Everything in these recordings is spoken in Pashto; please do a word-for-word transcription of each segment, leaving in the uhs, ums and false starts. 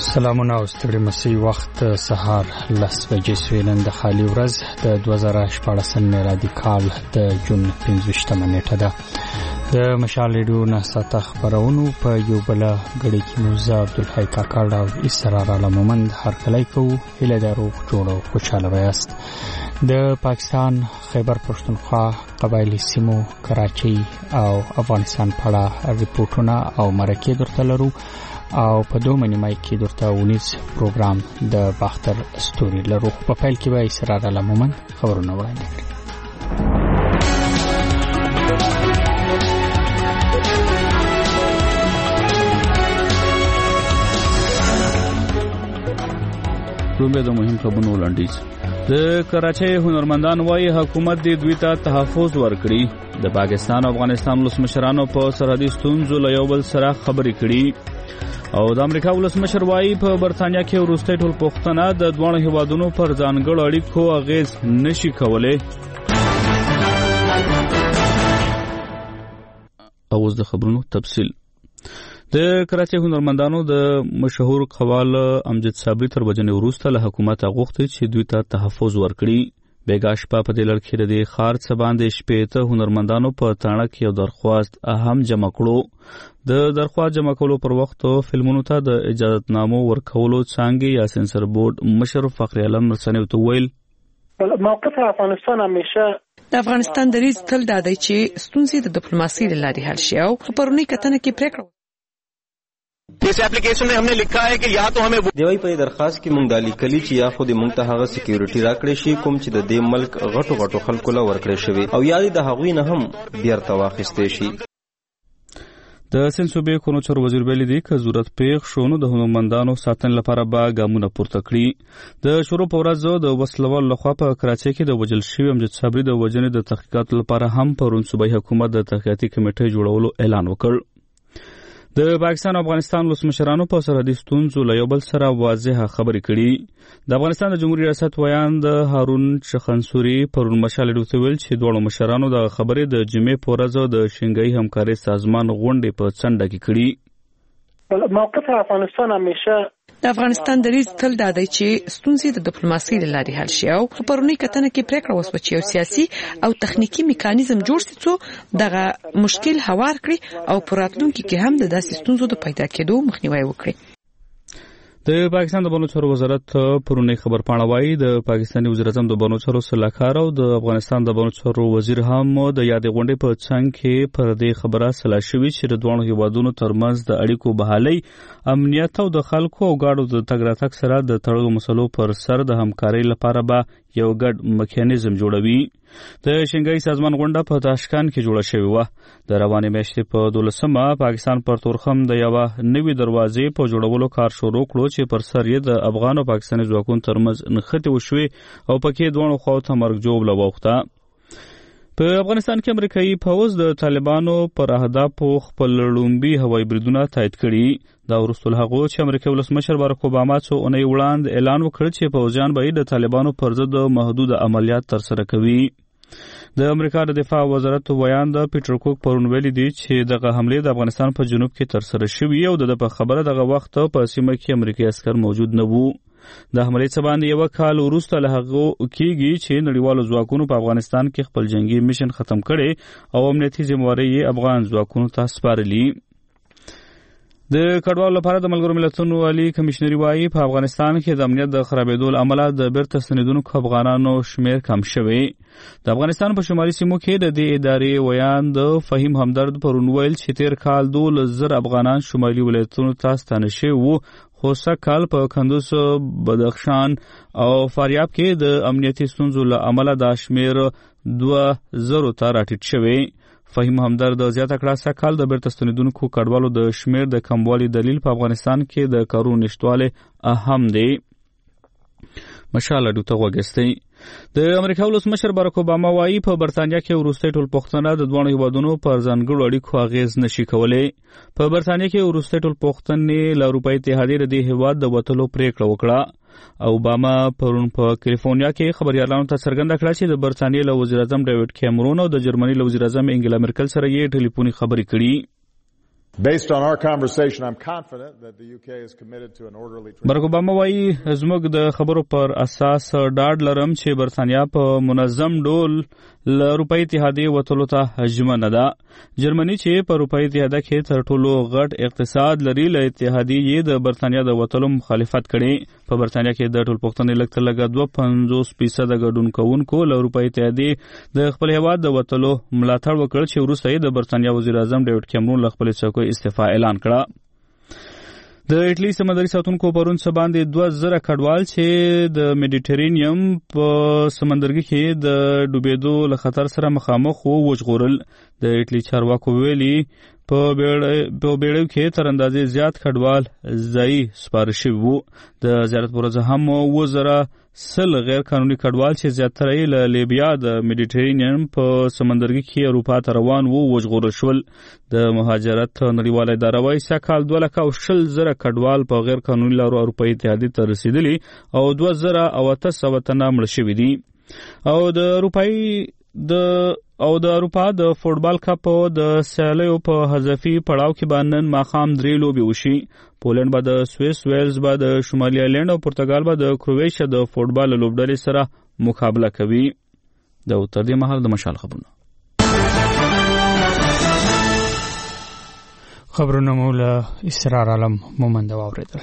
سلامونه او ستړي مسي وخت سهار لس بجې سویلند د خالي ورځ د دوه زره شپاړس میلادي کال د جون پنځویشتمه نیټه ده. د مشال ریډیو نه ساته خبرونو په یو بل غړي کې موزه عبدالحی کاکړ او اسرار علمومند هرکلی کوو. هیله دارو جوړو خوشاله وایاست. د پاکستان خیبر پښتونخوا قبایلی سیمو کراچۍ او افغانستان په اړه ریپورتونه او مرکې درته لرو او په دوه منیمای کې درته ونیس پروګرام د باختر ستوري لرو. په پیل کې به اسرار علمومند خبرونه وړاندې کړي. رومبه د مهم خبرونو وړاندیز. د کراچۍ هنرمندان وايي حکومت دې دوی ته تحفظ ورکړي. د پاکستان او افغانستان ولسمشرانو په سرحدي ستونزو له یو بل سره خبرې کړي او د امریکا ولسمشر وايي په برتانیا کې وروستۍ ټولپوښتنه د دوه هیوادونو پر ځانګړو اړیکو اغیز نشي کولای. اوس د خبرونو تفصیل. د کراچۍ هنرمندانو د مشهور قوال امجد صابری تر وجنې وروسته له حکومت غوښتي چې دوی ته تحفظ ورکړي. بیګا شپه په دې لړ کې د خار څه باندې شپېته هنرمندانو په تاڼه کې یو درخواست اهم جمع کړو. د درخواست جمع کولو پر وخت فلمونو ته د اجازهتنامو ورکولو څانګې یا سنسر بورډ مشر فخر علم رسنیو ته ویل موقف افغانستان همیشه د افغانستان دریځ تل دا دی چې ستونزې د ډیپلوماسي له لارې حل شي او خبرونه کتنه کې پریکړه. इस एप्लीकेशन में हमने लिखा है कि या तो हमें دیوای په درخواست کې مونږ دالي کلی چې یا خو د مونږ ته هغه سکیورټي راکړي شي کوم چې د دې ملک غټو غټو خلکو له ورکړي شوی او یا د هغوی نه هم بیرته واخیستې شي. د سنسوبې کونچر وزیر ویلي دی که ضرورت پیښ شو نو د هنرمندانو ساتنې لپاره به ګامونه پورته کړي. د شروع په ورځ د وسلوال لخوا په کراچۍ کې د وجل شوي امجد صابری د وجنې د تحقیقات لپاره هم پرون صوبایي حکومت د تحقیقاتي کمیټې جوړولو اعلان وکړ. د پاکستان او افغانستان ولسمشرانو په سرحدي ستونزو له یو بل سره واضحه خبرې کړي. د افغانستان د جمهوریت ریاست ویاند هارون شخنسوري پرون مشال ډیو ته ویل چې دواړو مشرانو د خبرې د جمعې په ورځ د شنګای همکارۍ سازمان غونډې په څنډه کې کړي. موقف افغانستان همیشه د افغانستان دریځ تل دا دی چې ستونزې د ډیپلوماسي له لارې حل شي او خبرونه کتنه کې پریکړه وسوه چې یو سیاسي او تخنیکی میکانیزم جوړ شي چې دغه مشکل هوار کړي او په راتلونکي کې هم د داسې ستونزو د پیدا کېدو مخنیوي وکړي. د پاکستان د بانو چارو وزارت پرونی خبر پاڼه وايي د پاکستاني وزیر اعظم د بانو چارو سلاکار او د افغانستان د بانو چارو وزیر هم د یادې غونډې په څنګ کې پر دې خبره سلا شوې چې د دوه هیوادونو ترمنځ د اړیکو بحالي امنیت او د خلکو او ګاډو د تګ راتګ سره د تړلو مسلو پر سر د همکارۍ لپاره به یو ګډ میکانیزم جوړوي. د شنګای سازمان غونډه په تاشکند کې جوړه شوې وه. د روانې میاشتې په دولسمه پاکستان پر تورخم د یوه نوې دروازې په جوړولو کار شروع کړو چې پر سر یې د افغان او پاکستاني ځواکونو ترمنځ نښتې وشوې او پکې دواړو خواو ته مرګ ژوبله واوښته. په افغانستان کې امریکایي پوځ د طالبانو پر اهدافو خپل لومبي هوایي بریدونه تایید کړي. دا وروسته له هغو چې امریکایي ولسمشر باراک اوباما څو اونۍ وړاندې اعلان وکړ چې پوځیان به د طالبانو پر ضد محدود عملیات ترسره کوي. د امریکا د دفاع وزارت ویاند پیټر کوک پرون ویلي دی چې دغه حملې د افغانستان په جنوب کې ترسره شوې او د په خبره دغه وخت په سیمه کې امریکایي عسکر موجود نه وو. د حملې څخه باندې یو کال وروسته له هغه کېږي چې نړیوالو ځواکونو په افغانستان کې خپل جنگي میشن ختم کړي او امنیتي ذمہواري افغان ځواکونو ته سپارلي. د کډوالو لپاره د ملګرو ملتونو عالی کمشنري وايي په افغانستان کې د امنیت د خرابېدو له امله د بیرته ستنېدونکو افغانانو شمېر کم شوی. د افغانستان په شمالي سیمو کې د دې ادارې ویاند فهیم همدرد پرون ویل چې تیر کال دولس زره افغانان شمالي ولایتونو ته ستانه شوي وو خو سږکال په کندوز بدخشان او فاریاب کې د امنیتي ستونزو له امله دا شمېر دوه زرو ته راټیټ شوی. فهیم همدرد زیاته کړه سږکال د بیرته ستنېدونکو کډوالو د شمېر د کموالي دلیل په افغانستان کې د کارونو نشتوالی اهم دی. مشال ډیو ته غوږ. د امریکا ولسمشر باراک اوباما وايي په برتانیا کې وروستۍ ټولپوښتنه د دوه هیوادونو پر ځانګړو اړیکو اغیز نشي کولای. په برتانیا کې وروستۍ ټولپوښتنې له اروپایي اتحادیې د دې هیواد د وتلو پریکړه وکړه. اوباما پرون په کالیفورنیا کې خبريالانو ته څرګنده کړه چې د برتانیې له وزیر اعظم ډیوډ کیمرون او د جرمني له وزیر اعظم انګلا مرکل سره یې ټلیفوني خبرې کړي. Based on our conversation, I'm confident that the U K is committed to an orderly transition. برک اوباما وایي زموږ د خبرو پر اساس ډاډ لرم چې برتانیا په منظم ډول له اروپایي اتحادیې وتلو ته ژمنه ده. جرمني چې په اروپایي اتحادیه کې تر ټولو غټ اقتصاد لري له اتحادیې د برتانیا د وتلو مخالفت کړي. په برتانیا کې د ټولپوښتنې لږ تر لږه دوه پنځوس فیصده ګډون کوونکو له اروپایي اتحادیې د خپل هېواد د وتلو ملاتړ وکړ چې وروسته یې د برتانیا وزیر اعظم ډیوډ کیمرون له خپلې څوکۍ استعفا اعلان کړه. د ایټالي سمندري ساتونکو پرون څه باندې دوه زره کډوال چې د میډیټرینیم په سمندرګي کې د ډوبېدو له خطر سره مخامخ وو وژغورل. د ایټالي چارواکو ویلي په بیړیو کې تر اندازې زیات کډوال ځایي سپاره شوي وو. د زیارت پر ورځ هم اووه زره سل غیر قانوني کډوال چې زیاتره یې له لیبیا د میډیټرینیم په سمندرګي کې اروپا ته روان وو وژغورل شول. د مهاجرت نړیواله اداره وایي سږ دوه لکه او شل زره کډوال په غیر قانوني لارو اروپایي اتحادیې ته رسېدلي او دوه زره او اته سوه تنه مړه شوي دي. او د اروپایي د او د اروپا د فوټبال کپ د سیالیو په حذفي پړاو کې به نن ماښام درې لوبې وشي. پولنډ به د سویس، ویلز به د شمالي آیرلینډ او پرتګال به د کرویشیا د فوټبال لوبډلې سره مقابله کوي. د تر دې مهال د مشال خبرونه خبرونه مو له اسرار عالم مومند واوریدل.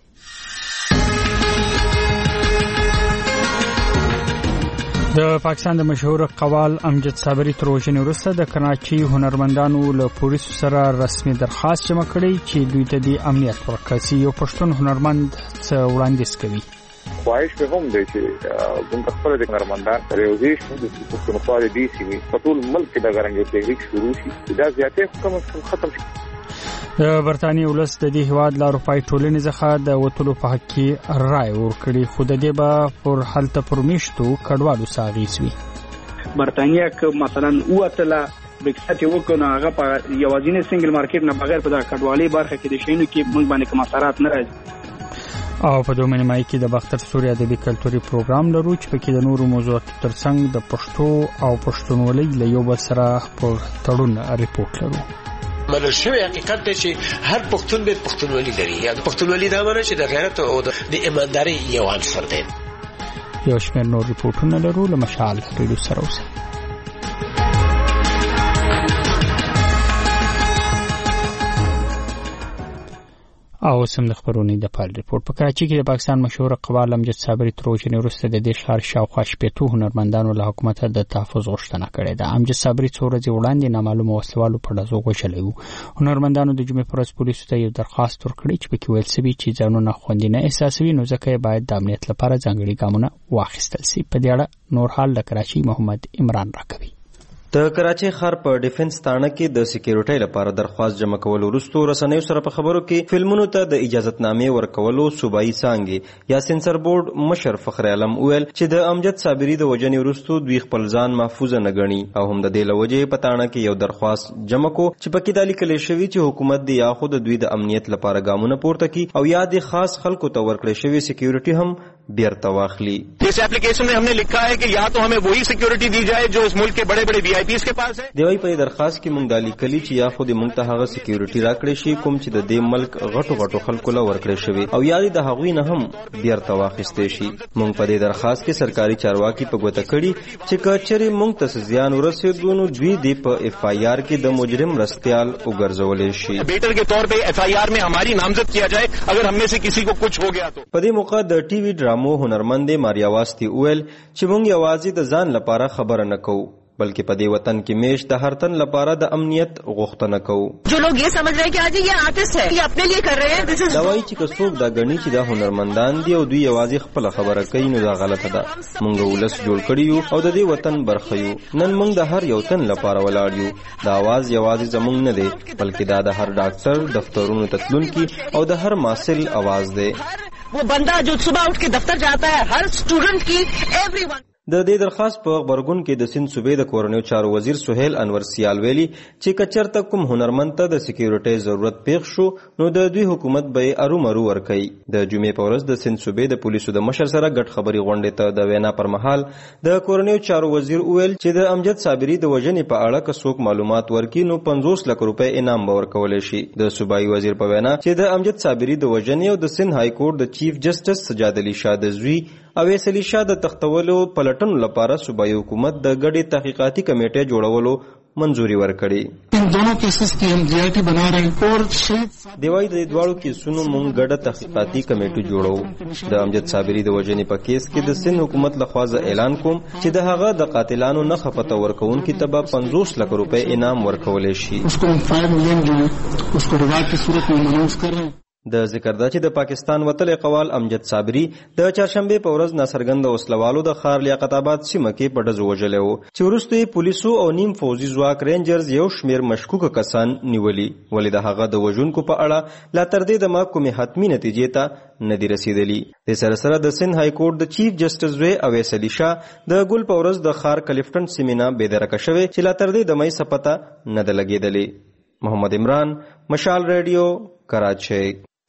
د پاکستان د مشهور قوال امجد صابری تر وژنې وروسته د کراچي هنرمندانو له پولیسو سره رسمي درخواست جمع کړی چې دوی ته د امنیت ورکړي. یو پښتون هنرمند څه وړاندیز کوي. خواهش به هم دی چې موږ خپل د هنرمندان سره یو ځای شو د پښتونخوا د دې سیمې په ټول ملک کې د غرنګ تحریک شروع شي. دا زیاتې حکومت ختم شي. د برتانیې ولس د دې هیواد له اروپایي ټولنې څخه د وتلو په حق کې رایه ورکړي، خو د دې به پر هلته پر میشتو کډوالو څه اغېز وي. برتانیه که مثلا ووتله بریکسټ یې وکړو نو هغه په یوازینی سنګل مارکیټ نه بغیر په دغه کډوالۍ برخه کې د شیانو کې موږ باندې کوم اثرات نه راځي. او په دوه نیمایي کې د باختر سوري ادبي کلتوري پروګرام لرو چې پکې د نورو موضوعاتو ترڅنګ د پښتو او پښتونولۍ له یو بل سره پر تړون ریپورت لرو. منل شوی حقیقت دی چې هر پښتون باید پښتونولي لري. یا پښتونولي دا معنی چې د غیرت او د ایمانداري یو عنصر دی. یو شمېر نور ریپورټونه لرو له مشال ریډیو سره اوسئ. او سم د خبرونې د پال ریپورت. په کراچي کې د پاکستان مشهور قوال امجد صابری تر وژنې وروسته د دې ښار شاوخوا شپېتو هنرمندانو له حکومت د تحفظ غوښتنه کړې ده. امجد صابری څو ورځې وړاندې نامعلومه وسلوالو په ډزو وژلی و. هنرمندانو د جمعې په ورځ پولیسو ته یو درخواست ورکړی چې پکې ویل سوي چې ځانونه خوندي نه احساسوي، نو ځکه یې باید د امنیت لپاره ځانګړي ګامونه واخیستل سي. په دې اړه نور حال د کراچي محمد عمران راکوي. د کراچۍ ښار په ډیفنس تاڼه کې د سکیورټۍ لپاره درخواست جمع کولو وروسته رسنیو سره په خبرو کې فلمونو ته د اجازتنامې ورکولو صوبایي څانګې یا سنسر بورډ مشر فخر علم ویل چې د امجد صابري د وژنې وروسته دوی خپل ځان محفوظه نه ګڼي او هم د دې له وجې په تاڼه کې یو درخواست جمع کو چې پکې دا لیکلی شوي چې حکومت دې یا خو د دوی د امنیت لپاره ګامونه پورته کړي او یا د خاص خلکو ته ورکړی شوي سکیورټي هم بیرته واخلي. اس اپلیکیشن میں ہم نے لکھا ہے کہ یا تو ہمیں وہی سیکورٹی دی جائے جو اس ملک کے بڑے بڑے وی آئی پیز کے پاس ہے. دوی په درخواست کې مونږ د لیکلي چې یا خو د مونږ ته هغه سکیورټي راکړي شي کوم چې د دې ملک غټو غټو خلکو له ورکړي شوی او یا د هغوی نه هم بیرته واخیستې شي. مونږ په دې درخواست کې سرکاري چارواکي په ګوته کړي چې کچري مونږ ته زیان ورسېدو نو دوی د په اف آی آر کې د مجرم رستيال وګرځولې شي. بیٹر کے طور پہ ایف آئی آر میں ہماری نامزد کیا جائے اگر ہم میں سے کسی کو کچھ ہو گیا تو. په دې موقع د ټي وي ډرامو هنرمند ماریا واسطي ویل چې مونږ یوازې د ځان لپاره خبره نه کوو بلکہ پدی وطن کی میش د ہر تن لپاره د امنیت غوښتنه کوو. جو لوگ یہ سمجھ رہے ہیں کہ آج یہ آرٹسٹ ہے یہ اپنے لیے کر رہے ہیں دس از دوای چې کڅوک دا غنی چې دا هنرمندان دی او دوی یوازې خپل خبره کوي نو دا غلطه ده. مونږ ولس جوړ کړیو او د دې وطن برخیو. نن مونږ د هر یو تن لپاره ولاړ یو. دا आवाज یوازې زمونږ نه دی بلکې دا د هر ډاکټر دفترونو تتلون کی او د هر ماسل आवाज دی. وہ بندہ جو صبح اٹھ کے دفتر جاتا ہے ہر اسٹوڈنٹ کی ایوری ون. د دې درخواست په خبرګون کې د سند صوبې د کورنیو چارو وزیر سهیل انور سیال ویلي چې کچرته کوم هنرمند ته د سکیورټي ضرورت پیښ شو نو د دوی حکومت به ارومرو ورکوي. د جمعې په ورځ د سند صوبې د پولیسو د مشر سره ګډ خبري غونډې ته د وینا پر مهال د کورنیو چارو وزیر وویل چې د امجد صابري د وژنې په اړه که څوک معلومات ورکړي نو پنځوس لک روپۍ انعام به ورکولی شي. د صوبایي وزیر په وینا چې د امجد صابري د وژنې او د سند های کورټ د چیف جسټس سجاد علي شاه د زوی اویس علي شاه د تختولو پلټنو لپاره صوبایي حکومت د ګډې تحقیقاتي کمیټې جوړولو منظوري ورکړي. ان دونوں کیسز کی ہم جی آئی ٹی بنا رہے ہیں اور دیوای د دواړو کیسونو مونږ ګډه تحقیقاتي کمیټه جوړو. د امجد صابري د وژنې په کیس کې د سند حکومت لخوا اعلان کوم چې د هغه د قاتلانو نه خپته ورکوونکي ته به پنځوس لک روپۍ انعام ورکولی شي. اس کو فائیو ملین جو ہے اس کو ریوارڈ کی صورت میں اناؤنس کر رہے ہیں. د ذکر ده چې د پاکستان وتل قوال امجد صابري د چهارشنبه په ورځ ناڅرګند وسلوالو د خار لیاقت آباد سیمه کې په ډزو وژلی و چې وروسته یې پولیسو او نیم فوزي ځواک رینجرز یو شمیر مشکوکه کسان نیولي ولې د هغه د وژونکو په اړه لا تر دې دمه کومې حتمي نتیجې ته نه دي رسیدلي. د سره سره د سند های کورټ د چیف جسټس زوی اویس علي شاه د ګل په ورځ د خار کلیفټن سیمه نه بېدرکه شوی چې لا تر دې دمه یې څه پته نه ده لګېدلې. محمد عمران، مشال ریډیو، کراچۍ.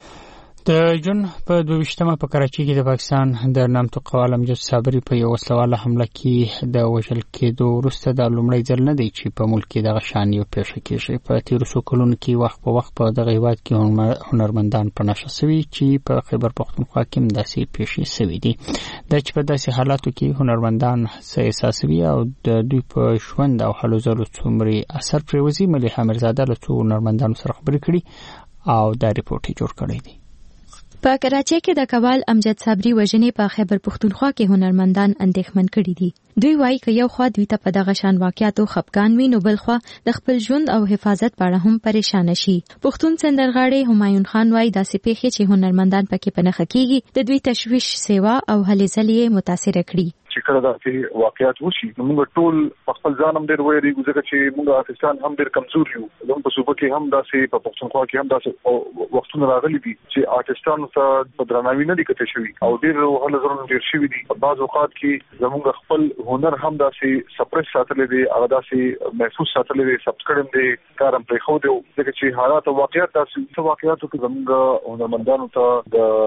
د جون په دویشتمه په کراچۍ کې د پاکستان د نامتو قوال امجد صابري په یو وسلواله حمله کې د وژل کېدو وروسته د لومړی ځل نه دی چې په ملک کې دغه شان یو پیښه کېږي. په تیرو څو کلونو کې وخت په وخت په دغه هېواد کې هنرمندان په نښه سوي چې په خیبر پښتونخوا کې هم داسې پیښې سوي دي. دا چې په داسې حالاتو کې هنرمندان څه احساسوي او د دوی په ژوند او هلو ځلو څومره اثر پرېوځي، ملیحه میرزاده له څو هنرمندانو سره خبرې کړي او دا ریپورټ یې جوړ کړی دی. په کراچۍ کې د قوال امجد صابري وژنې په خیبر پښتونخوا کې هنرمندان اندېښمن کړي دي. دوی وایي که یو خوا دوی ته په دغه شان واقعاتو خپګان وي نو بل خوا د خپل ژوند او حفاظت په اړه هم پریشان شي. پښتون سندرغاړی همایون خان وایي داسې پیښې چې هنرمندان پکې په نښه کېږي د دوی تشویش، سیوا او هلې ځلې متاثره کړي. چې کله داسې واقعیات وشي نو موږ ټول په خپل ځان هم ډېر ویریږو ځکه چې موږ افغانستان هم ډېر کمزور یو. زموږ په صوبه کې هم داسې په پښتونخوا کې هم داسې وختونه راغلي دي چې آرټسټانو ته په درناوي نه دي کتل شوي او ډېر هلو ځلو ډېر شوي دي. په بعض اوقات کې زموږ خپل هنر هم داسې سپریس ساتلی دی، هغه داسې محفوظ ساتلی دی، ثبت کړی دی، کار هم پرېښودی و ځکه چې حالات او واقعیات داسې څه واقعیاتو کې زموږ هنرمندانو ته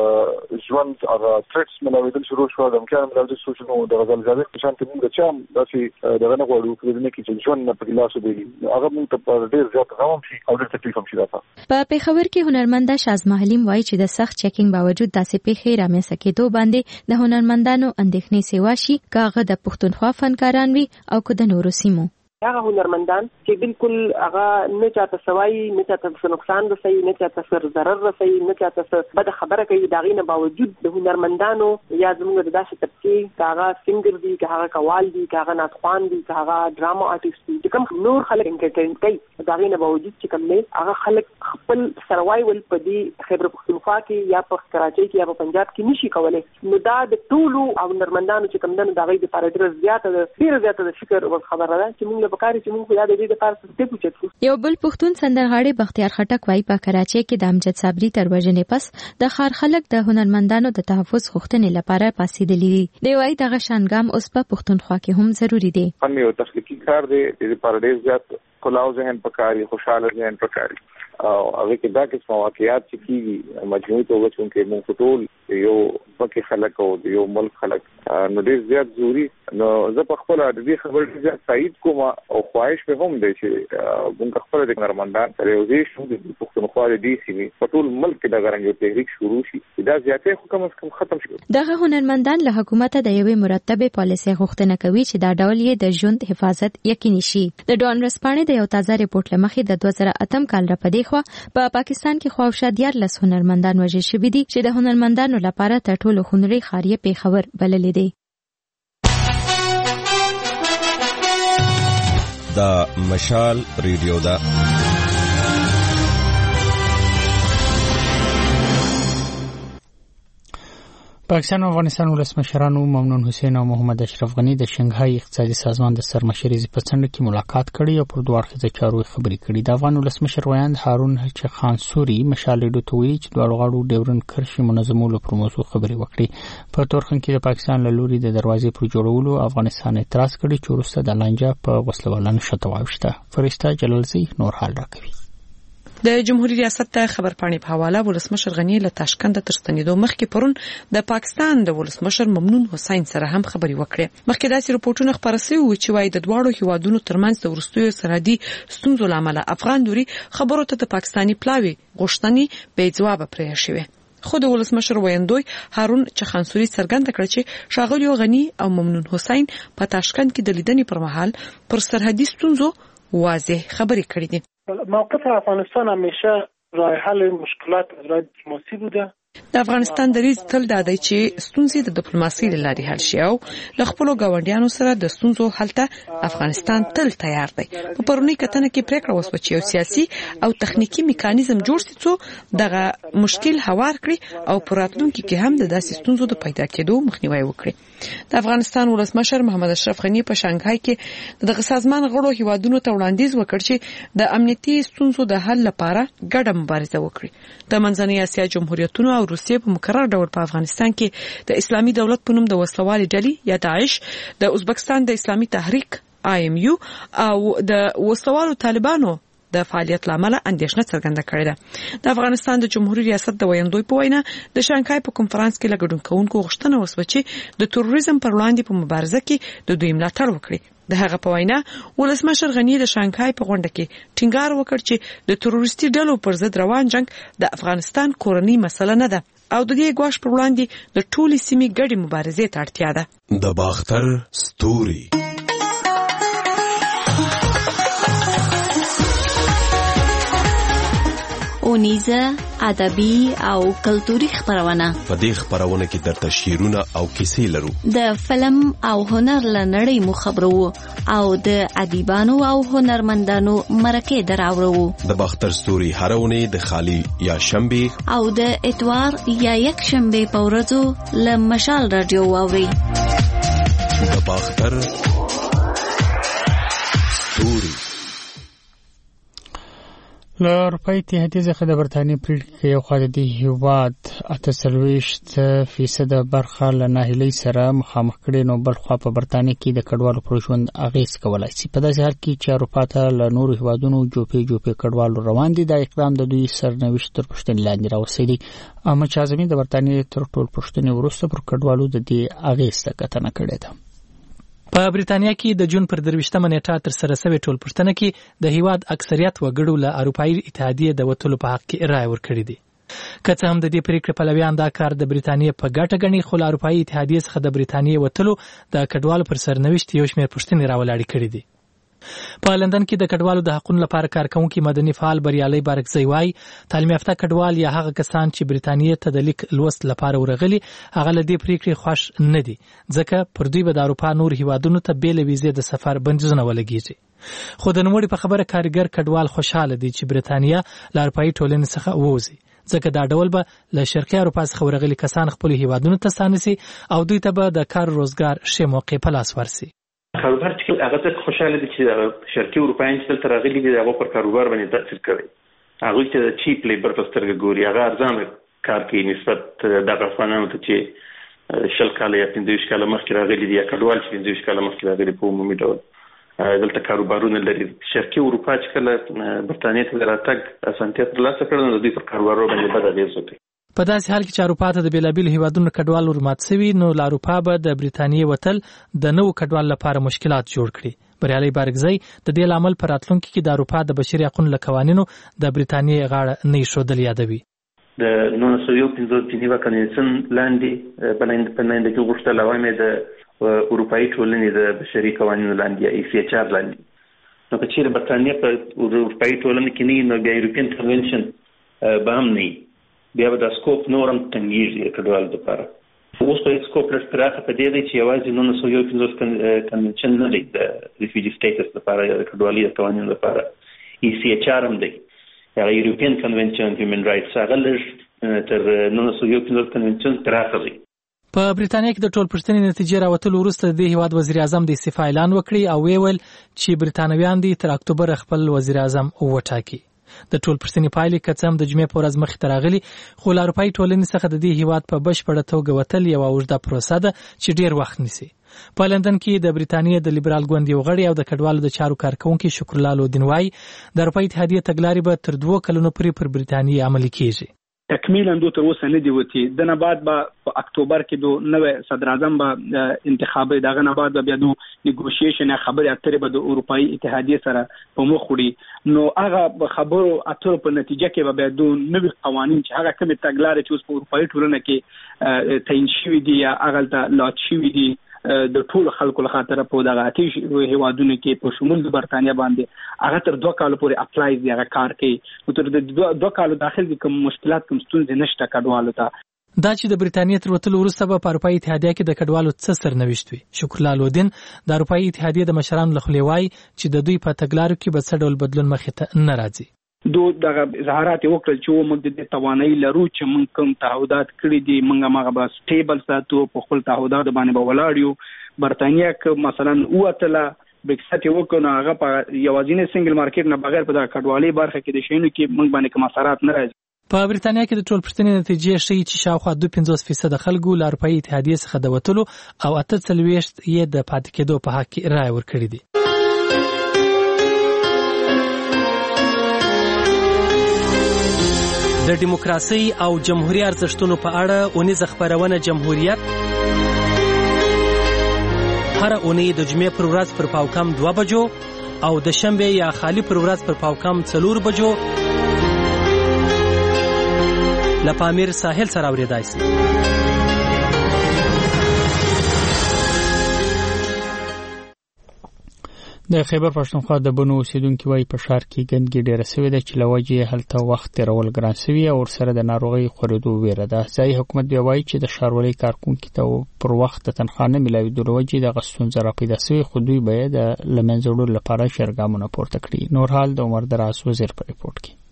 د ژوند هغه تھریټس ملاوېدل شروع شوه، دمکیان ملاوېدل شروع شو. نو د غزلزادې په شان ته موږ چې هم داسې دغه نه غواړو کړی نه چې ژوند نه پکې لاس وبېلي، هغه موږ ته په ډېر زیات غم هم شي او ډېر تکلیف هم شي. راته په پېښور کې هنرمنده شازما حلیم وایي چې د سخت چیکینګ باوجود داسې پیښې رامنځته کېدو باندې د هنرمندانو اندېښنې سیوا شي، که هغه د پښتونخوا فنکاران وي او که د نورو سیمو. هغه هنرمندان چې بالکل هغه نه چاته سوای، نه چاته نقصان رسوي، نه چاته سر ضرر رسوي، نه چاته بد خبره کوي، دا غینه باوجود د هنرمندانو یا زموږ د داسې طبقه که هغه سنگر دي، که هغه قوال دي، که هغه ناتخوان دي، که هغه ډراما آرټیست دي، چې کوم نور خلک انټرټین کوي، دا غینه باوجود چې کوم نه هغه خلک خپل سروایول په دې خیبر پښتونخوا کې یا په کراچۍ کې یا په پنجاب کې نشي کولای. نو دا د ټولو هنرمندانو چې کوم نه دا غي د لپاره ډېر زیاته ده، ډېر زیاته د فکر او خبره ده چې موږ یو بل پښتون سندرغاړی بختیار خټک وایي په کراچۍ کې د امجد صابري تر وژنې پس د ښار خلک د هنرمندانو د تحفظ غوښتنې لپاره پاسېدلي دي. دی وایي دغه شان ګام اوس په پښتونخوا کې هم ضروری دی. فن یو تخلیقي کار دی، د لپاره ډېر زیات کلاو ذهن پکاري، خوشاله ذهن پکاري او هغه کې دا قسم واقعیات چې کیږي مجموعي توګه چې موږ ټول یو پکې خلک او یو ملک خلک نو ډېر زیات ضروري. نو زه په خپل د دې خبرې ډېر زیات تایید کوم او خواهش به هم دی چې موږ خپل د هنرمندان سره یو ځای شو، د پښتونخوا د دې سیمې په ټول ملک کې د غرنګ تحریک شروع شي، دا زیاتې خو کم از کم ختم شي. دغه هنرمندان له حکومت د یوې مرتبه پالیسۍ غوښتنه کوي چې دا ډول یې د ژوند حفاظت یقیني شي. د ډون رسپانې د یو تازه ریپورت لمخې د دوه زره اتم کال را پدې خو په پاکستان کې خواوشا دیارلس هنرمندان وژل شوي دي چې د هنرمندانو لپاره تر ټولو خونري ښاریه پېښور بللې دی. دا مشال ریډیو دا پاکستان او افغانستان ولسمشرانو ممنون حسین او محمد اشرف غنی د شنګهای اقتصادي سازمان د سرمشري په څنډه کې ملاقات کړي او پر دوه اړخیزه چارو خبرې کړي. د افغان ولسمشر ویاند هارون چخانسوري مشال ډو تویل چې دواړو غاړو ډیورن کرښې منظمولو پر موضوع خبرې وکړي. په تورخم کې د پاکستان له لوري د دروازې پر جوړولو افغانستان اعتراض کړي چې وروسته د لانجه په وسلوالانو شته واوښته. فرشته جلالزی نور حال راکوي. د جمهوریت ریاست ته خبرپاڼې په حواله ولسمشر غنی له تاشکند تر ستنېدو مخکې پرون د پاکستان د ولسمشر ممنون حسین سره هم خبرې وکړې. مخکې داسې رپورټونه خپاره شوي وو چې وايي د دواړو هیوادونو ترمنځ د وروستیو سرحدي ستونزو له امله افغان دوري خبرو ته د پاکستاني پلاوي غوښتنې بې ځوابه پرېښې شوې. خو د ولسمشر ویاندوی هارون چخانسوري څرګنده کړه چې ښاغلي غنی او ممنون حسین په تاشکند کې د لیدنې پر مهال پر سرحدي ستونزو واضح خبرې کړې دي. موقف افغانستان همیشه راه حل مشکلات از راه دیپلماسی بوده. د افغانستان دریځ تل دا دی چې ستونزې د ډیپلوماسۍ له لارې حل شي او له خپلو ګاونډیانو سره د ستونزو حل ته افغانستان تل تیار دی. په پرونی کتنه کې پریکړه وشوه چې یو سیاسي او تخنیکی میکانیزم جوړ شي چې دغه مشکل هوار کړي او په راتلونکي کې هم د داسې ستونزو د پیدا کېدو مخنیوي وکړي. د افغانستان ولسمشر محمد اشرف غنی په شانګهای کې دغه سازمان غړو هیوادونو ته وړاندیز وکړ چې د امنیتي ستونزو د حل لپاره ګډه مبارزه وکړي. د منځنۍ اسیا جمهوریتونو او روسیې په مکرر ډول په افغانستان کې د اسلامي دولت په نوم د وسلوالې ډلې یا داعش، د ازبکستان د اسلامي تحریک آی ایم یو او د وسلوالو طالبانو د فعالیت لامل اندېښنه څرګنده کړې ده. د افغانستان د جمهوریت ریاست د ویاندوی په وینا د شانګهای په کنفرانس کې لګډون کوونکو غوښتنه وشوه چې د تروریزم پر وړاندې په مبارزه کې د دوی ملاتړ وکړي. د هغه په وینا ولسمشر غنی د شانګهای په غونډه کې ټینګار وکړ چې د تروریستي ډلو پر ضد روان جنگ د افغانستان کورنۍ مسله نه ده او د دې ګواښ پر وړاندې د ټولې سیمې ګډې مبارزې ته اړتیا ده. د باختر ستوري اونیزه ادبي او کلتوري خبرونه. په دې خبرونه کې درته شعرونه او کیسې لرو. د فلم او هنر لنړۍ مو خبرو او د ادیبانو او هنرمندانو مرکه دراوړو. د باختر ستوري هرونه د خالی یا شنبه او د اتوار یا یک شنبه په ورځو ل مشال رادیو واوري. د باختر ستوري له اروپایي اتحادیې څخه د برتانیې پریکړې یو خوا د دې هیواد اته څلوېښت فیصده برخه له ناهیلۍ سره مخامخ کړي، نو بل خوا په برتانیې کې د کډوالو پر ژوند اغېز کولی شي. په داسې حال کې چې اروپا ته له نورو هیوادونو جوپې جوپې کډوالو روان دي، دا اقدام د دوی سرنوشت تر پوښتنې لاندې راوستی. احمد شاه اعظمي د برتانیې تر ټول پوښتنې وروسته پر کډوالو د دې اغېز ته کتنه کړې ده. په بریتانیا کې د جون پر درویشتمه نیټه تر سره شوې ټول پوښتنه کې د هیواد اکثریت وګړو له اروپایي اتحادیې د وتلو په حق کې رائے ورکړې دي. که څه هم د دې پریکړې پلویان دا کار د بریتانیې په ګټه ګڼي، خو له اروپایي اتحادیې څخه د بریتانیې وتلو د کډوالو پر سرنوشت یو شمېر پوښتنې راولاړې کړې دي. په لندن کې د کډوالو د حقوقو لپاره کارکونکي مدني فعال بریالي بارکزی وايي تعلیم یافته کډوال یا هغه کسان چې بریتانیې ته د لیک لوست لپاره ورغلي هغه له دې پریکړې خوښ نه دي، ځکه پر دوی به د اروپا نور هیوادونو ته بې له ویزې د سفر بندیزونه ولګیږي. خو د نوموړي په خبره کارګر کډوال خوشاله دي چې بریتانیا له اروپایي ټولنې څخه ووځي، ځکه دا ډول به له شرقي اروپا څخه ورغلي کسان خپل هیوادونو ته ستانسي او دوی ته به د کار روزګار ښه موقع په لاس ورسي. کاروبار چې هغه ته خوشاله دي چې شرقي اروپایان چې دلته راغلي دي هغه پر کاروبار باندې تاثیر کوي. هغوی ته د چیپ لیبر په سترګه ګوري، هغه ارزانه کار کوي نسبت دغه افغانانو ته چې شل کاله یا پنځه ویشت کاله مخکې راغلي دي یا کډوال چې پنځه ویشت کاله مخکې راغلي په عمومي ډول دلته کاروبارونه لري. شرقي اروپا چې کله برتانیې ته راتګ اسانتیا ترلاسه کړه نو دوی پر کاروبارو باندې بد اغېز وکړي. په داسې حال کې چې اروپا ته د بیلابیلو هیوادونو کډوال ورمات شوي، نو له اروپا به د بریتانیې وتل د نوو کډوال لپاره مشکلات جوړ کړي. بریالي بارکزی د دې لامل پر راتلونکي کې د اروپا د بشري حقوقو له قوانینو د بریتانیې غاړه نه ایښودل یادوي. د نولس سوه یو پنځوس جنیوا کنوینشن لاندې په ناینده کې غوښتل عوامې د اروپایي ټولنې د بشري قوانینو لاندې یا ای سی ایچ آر لاندې، نو که چیرې برتانیه په اروپایي ټولنه کې نه نو بیا یورپین کنوینشن به هم نه، بیا به د سکوپ نورم تنګیږي کډوالو لپاره. اوس په سکوپ لږ پراخه په دې دی چې یوازې نولس سوه یو پنځوس کنوینشن نه دی د ریفیوجي سټیټس لپاره یا د کډوالۍ د قوانینو لپاره، ای سی ایچ آر هم دی یا یورپین کنوینشن هیومن رایټس، هغه لږ تر نولس سوه یو پنځوس کنوینشن پراخه دی. په بریتانیا کې د ټولپوښتنې نتیجې راوتلو وروسته د هیواد وزیر اعظم د استعفا اعلان وکړي او ویل چې بریتانویان دي تر اکتوبر خپل وزیر اعظم وټاکي. د ټولپوښتنې پایلې که څه هم د جمعې په ورځ مخې ته راغلي، خو له اروپایي ټولنې څخه د دې هیواد په بشپړه توګه وتل یوه اوږده پروسه ده چې ډېر وخت نیسي. په لندن کې د بریتانیا د لیبرال ګوند یو غړی او د کډوالو د چارو کارکونکي شکرالله لودین وایي د اروپایي اتحادیې تګلارې به تر دوه کلونو پورې پر بریتانیا عملي کیږي. تکمیلا دو تر اوسه نه دی وتی. د نه بعد به په اکتوبر کې دو نوې صدر اعظم به انتخابي دغه نه بعد به دو نیګوشیشن خبرې اترې به د اروپایي اتحادیې سره په مخ وړي. نو هغه خبرو اترو په نتیجه کې به دو نوې قوانين چې هغه کومه تګلارې چې اوس په اروپایي ټولنه کې تعیین شوي دي یا هغه د لاټ شوي دي د ټول خلکو لخوا په دغه اتیش هیوادونو کې په شمول د برتانیا باندې هغه تر دوه کال پورې اپلای دی هغه کار کوي. نو تر د دوه کال داخل کې کوم مشکلات کوم ستونزې نشته کډوالو ته. دا چې د بریتانیا تر وتلو وروسته به په اروپایي اتحادیه کې د کډوالو څه سرنوشت وي. شکرالله لودین د اروپایي اتحادیې د مشرانو له خولې وایي چې د دوی په تګلارو کې به څه ډول بدلون مخې ته نه راځي. دو دغه اظهارات وکړل چې موږ د توانایي لرو چې موږ کوم تعهدات کړی دي موږ هغه به سټیبل ساتو، په خپل تعهدات باندې به ولاړ یو. برتانیا که مثلا اوتله بریکسټ وکړو هغه په یوازینی سنگل مارکیټ نه بغیر په د کډوالۍ برخه کې د شینو کې موږ باندې کوم اثرات نه راځي. په بریتانیا کې د ټولپوښتنې نتیجې ښیي چې شاوخوا دوه پنځوس فیصد خلکو له اروپایي اتحادیې څخه د وتلو او اته څلوېښت یې د پاتې کېدو په حق کې رایه ورکړې دي. د دیموکراسي او جمهوریت ارزښتونو په اړه اونیزه خبرونه جمهوریت هر اونۍ د جمعې پر ورځ پر پاوکم دوه بجو او د شنبې یا خالی پر ورځ پر پاوکم څلور بجو له پامیر ساحل سره اورېدای شي. د خیبر پښتونخوا د بنو اوسیدونکو وايي په ښار کې ګندګي ډېره سوې ده چې له وجې هلته وخت تېرول ګران سوي او ورسره د ناروغۍ خورېدو ویره ده. ځایي حکومت بیا وایي چې د ښاروالۍ کارکونکي ته پر وخت د تنخوا نه میلاوېدو له وجې دغه ستونزه راپیدا سوې، خو دوی به یې د له منځه وړلو لپاره ژر ګامونه پورته کړي. نور حال د عمر دراز وزیر په ریپورټ کې.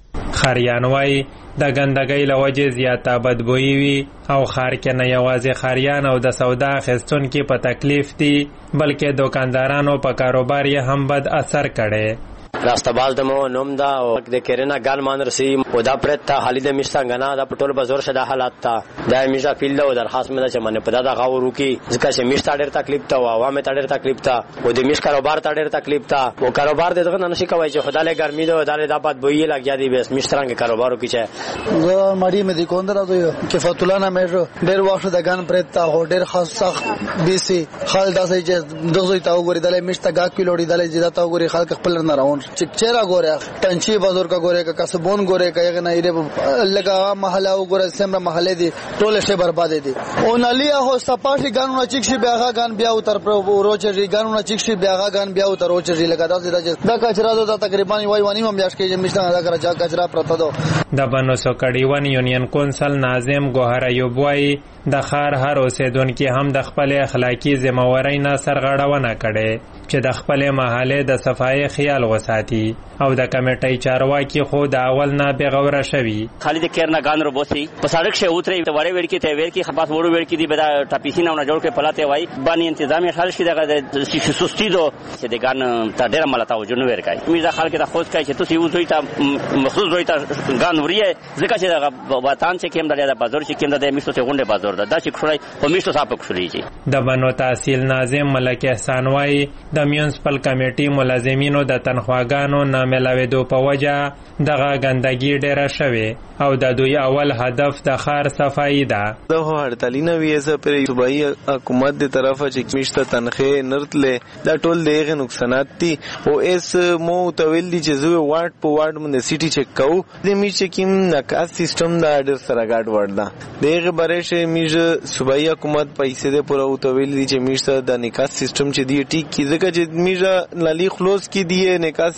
خاریان وای د ګندګۍ له وجې زیاته بدبویي وي او ښار کې نه یوازې خاریان او د سودا اخیستونکي په تکلیف دي بلکې دوکاندارانو په کاروبار یې هم بد اثر کړی. راستباز دمو نوم دا او د کرینا ګال مان رسی او دا پرتا خالد مشتا غنا دا پټول بازار شدا حالات تا دا میشا فیل دا درخواست مده چې منه پدا دا غاو روکی ځکه چې میشتا ډېر تکلیف تا او عوامه ډېر تکلیف تا او د میش کاروبار ډېر تکلیف تا او کاروبار دغه نه شي کوي چې خدای له ګرمي دا داله دا باد بوئی لګیا دی بس میشترانګ کاروبارو کې چې زه مړی مې د کوندرا دوی کې فتولانه مې ډېر وخت د ګان پرتا هو ډېر خاص سخت بیسي خال داسې چې دغه تا وګوري دله میشتا غا کیلوړي دله جدا تا وګوري خلک خپل نه راون چیرا ګوره ټنچي بازار کا ګوره کا کسبون ګوره کا یغه نه ایره لگا محله وګوره سمره محله دي ټول شی برباد دي او نالیا هو سپاټي ګانونه چیک شي بیاغه ګان بیا او تر روچري ګانونه چیک شي بیاغه ګان بیا او تر روچري لگا دا دا کچرا دا تقریبا وای وانی مم بیاش کې مشته دا کرا چا کچرا پرته دو د بنو سوکړی ون یونین کونسل ناظم ګوهر ایوب وای د خار هر اوسیدونکو هم د خپل اخلاقی ذمہواری نه سرغړونه کړي چې د خپل محله د صفای خیال وساتي او د کمیټې چارواکي خو د اول نه بغوره شوی. خالد کیرنا ګان رو بوسي په سړک شه اوتري ته وړي وړ کې ته وړ کې خپاس وړو وړ کې دی بدا ټاپیسینه نه جوړ کې پلاته وای باندې تنظیمي خارج کې دغه سستی دو چې د ګان ته ډېر ملته او جنو ور کوي میزه خلک ته خوښ کوي چې تاسو یو دوی ته مخصوص دوی ته ګان وریه ځکه چې دغه وطن چې کوم د بازار چې کوم د میشتو ته غونډه بازار ده دا چې خړای په میشتو صاحب خړيږي. د بنو تحصیل ناظم ملک احسان وای د میونسپل کمیټې ملازمینو د تنخواګانو نه ملاوېدو په وجه دغه ګندګي ډېره شوې او د دوی اول هدف د ښار صفایي ده. د هړتالي نه ویزه پر صوبایي حکومت د طرفه چې میشته تنخې نرتلې دا ټول دغه نقصانات دي او اس مو تویل دي چې زه وارد په وارد باندې سيټي چک کوو د میچ کیم نکاس سیستم دا ډېر سره گاډ وردا دغه برېشه میج صوبایي حکومت پیسې د پوره او تویل دي چې میشته د نکاس سیستم چې دی ټیک کی ځکه چې میج لالی خلاص کی دی نکاس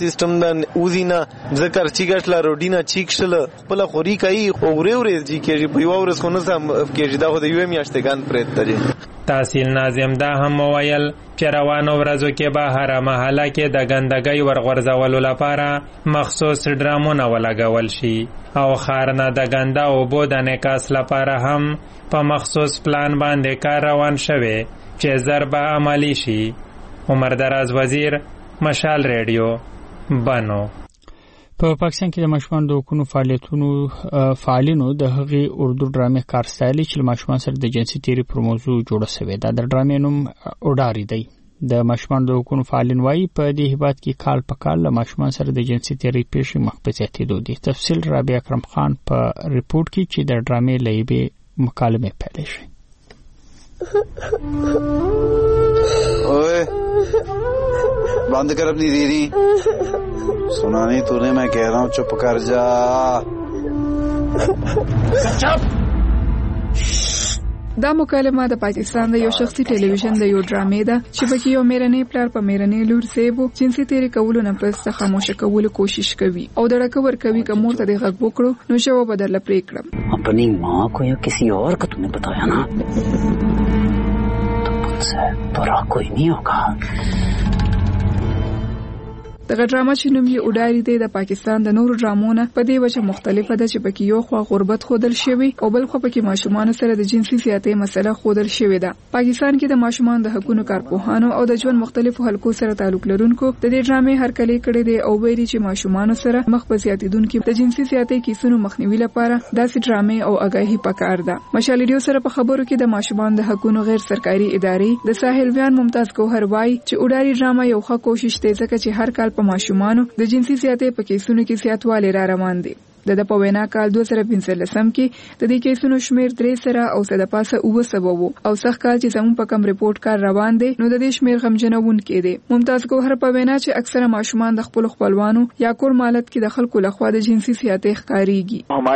سیستم د اوزینا ذکر چیګټلا روډینا چیکشل بل خوري کوي اورې اورې چې کېږي په یو ورځ خو نه سم کېږي دا خو د یو میاشتګان پرېت دی. تحصیل ناظم دا هم وویل چې روانو ورځو کې به هره محله کې د ګندګۍ ورغورځولو لپاره مخصوص ډرامونه ولګول شي او ښار نه د ګنده اوبو د نکاس لپاره هم په مخصوص پلان باندې کار روان شوی چې زر به عملی شي. عمر دراز وزیر، مشال ریډیو، بنو. په پاکستان کې د ماشومان د حقوقو فعالیتونو فعالینو د هغې اردو ډرامې کار ستایلی چې ماشومان سره د جنسي تیری پر موضوع جوړه شوې ده. د ډرامې نوم اوډاري دی. د ماشومان د حقوقو فعالین وایي په دې هیواد کې کال په کال له ماشومان سره د جنسي تیری پیښې مخ په زیاتېدو دي. تفصیل رابعه اکرم خان په ریپورت کې چې د ډرامې له یوې مکالمې پیل شوې. बंद कर अपनी दीदी, सुना नहीं तूने, मैं कह रहा हूँ चुप कर जा. دا مکالمه د پاکستان د یو شخصي ټلویزیون د یو ډرامې ده چې پکې یو میرنې پلار په میرنې لور سیبو جنسي تیری کولو نه پس خاموش کولو کوشش کوي او دړه کور کوي که مور ته د غږ وکړو نو جواب بدل پرې کړم. अपनी माँ को या किसी और को तूने बताया ना तो मुझसे बुरा कोई नहीं होगा. دغه ډرامه چې نوم یې اوډاري دی د پاکستان د نورو ډرامونو په دې وجه مختلفه ده چې پکې یو خوا غربت خودل شوی او بل خوا پکې ماشومان سره د جنسي زیاتې مسله خودل شوی ده. پاکستان کې د ماشومان د حقوقو کارپوهانو او د ژوند مختلفو حلقو سره تعلق لرونکو د دې ډرامې هرکلی کړي دي او ویلي چې ماشومان سره مخ په زیاتېدونکو د جنسي زیاتې کیسونو مخنیوي لپاره داسې ډرامې او آگاهي پکار ده. مشال ریډیو سره په خبرو کې د ماشومان د حقوقو غیر سرکاري ادارې د ساحل ویان ممتاز ګوهر وایي چې اوډاري ډرامه یو ښه کوشش دی ځکه چې هر کال په ماشومانو د جنسي زیاتې په کیسونو کې زیاتوالی را روان دي. د د په وینا کال دوه زره پنځلسم کې د دې کیسونو شمیر درې سره او څه د پاسه اوه سوه وو او سخت کال چې زموږ په کم ریپورت کار روان دی نو د دې شمیر غمجنونکې دی. ممتاز ګوهر په وینا چې اکثره ماشومان د خپل خپلوانو یا کور مالت کې د خلکو لخوا د جنسي زیاتې ښکاریږي.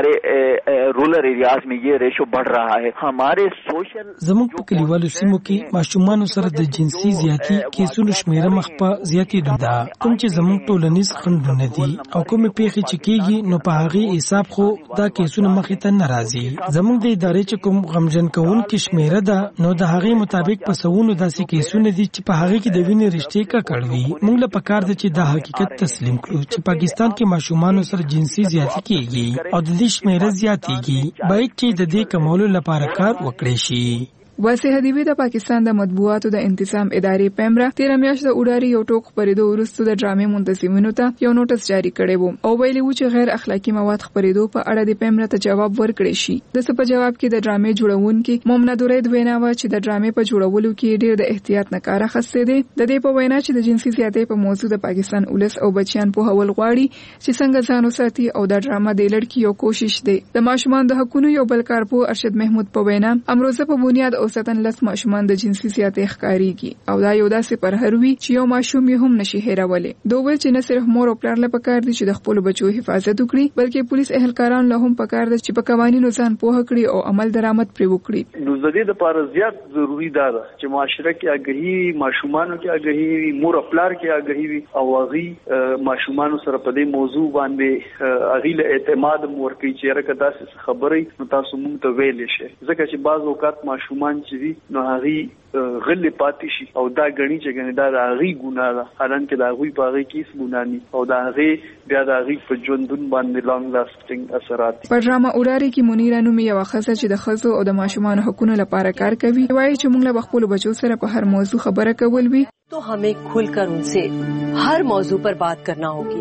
हमारे रूरल एरियाज में ये रेशो बढ़ रहा है. हमारे सोशल زموږ په کلیوالو سیمو کې ماشومان سره د جنسي زیاتې کیسونو شمیر مخ په زیاتېدو ده. کوم چې زموږ ټولنیز خنډونه دي او کوم پیښې چې کیږي نو په هغه حساب خو دا کیسونه مخې ته ناراضي. زموږ د ادارې چې کوم غمجن کوونکې شمیره ده نو د هغې مطابق په سوونو داسې کیسونه دي چې په هغې کې د وینې رشتې ککړ وي. موږ له پکار ده چې دا حقیقت تسلیم کړو چې پاکستان کې ماشومانو سره جنسي زیاتې کیږي او د دې شمیره زیاتېږي. باید چې د دې کمولو لپاره کار وکړي شي. واسه حدیبی د پاکستان د مطبوعاتو د انتظام ادارې پیمرا تیر میاشت د اوډاري یو ټوک خبرېدو وروسته د ډرامې منتظمینو ته یو نوټس جاری کړی وو او ویلي وو چې غیر اخلاقی مواد خبرېدو په اړه د پیمرا ته جواب ورکړی شي. د څه په جواب کې د ډرامې جوړونکي مومنه دورید وینا و چې د ډرامې په جوړولو کې ډېر د احتیاط نه کار اخیسته دي. د دې په وینا چې د جنسي زیاتې په موضوع د پاکستان ولس او بچیان په هول غواړي چې څنګه ځان وساتي او د ډرامه د لړکی یو کوشش دی. د ماشومان د حقوقو یو بل کارپو ارشد محمود په وینا امروزه په بنیاد اوسطن لس ماشومان د جنسي زیاتې ښکاریږي او دا یو داسې پرهروي چې یو ماشوم یې هم نشي هیرولای. دوی چې نه صرف مور او پلار له پکار دي چې د خپل بچو حفاظت وکړي بلکې پولیس اهلکاران له هم پکار دي چې په قوانینو ځان پوه کړي او عمل درآمد پرې وکړي. نو د دې لپاره زیات ضروری ده چې معاشره کې آگاهي، ماشومانو کې آگاهي، مور او پلار کې آگاهي وي او هغه ماشومانو سره په دې موضوع باندې هغه له اعتماد مور کوي چې راکه تاسو خبرې نو تاسو مونږ ته ویلې شي. ځکه چې بعض اوقات ماشومان چې وي نو هغه غلې پاتې شي او دا غني چې غني دا د هغه ګناه ده حالانکه دا هغه په هغه کې څه ګناه نه او دا هغه بیا دا هغه په ژوندون باندې لانګ لاستینګ اثرات. په ډرامه اوډاري کې منیره نوم یو خزه چې د خزو او د ماشومان حقوقو لپاره کار کوي وایي چې موږ له خپل بچو سره په هر موضوع خبره کول وي تو हमें खुलकर उनसे हर मौजू पर बात करना होगी.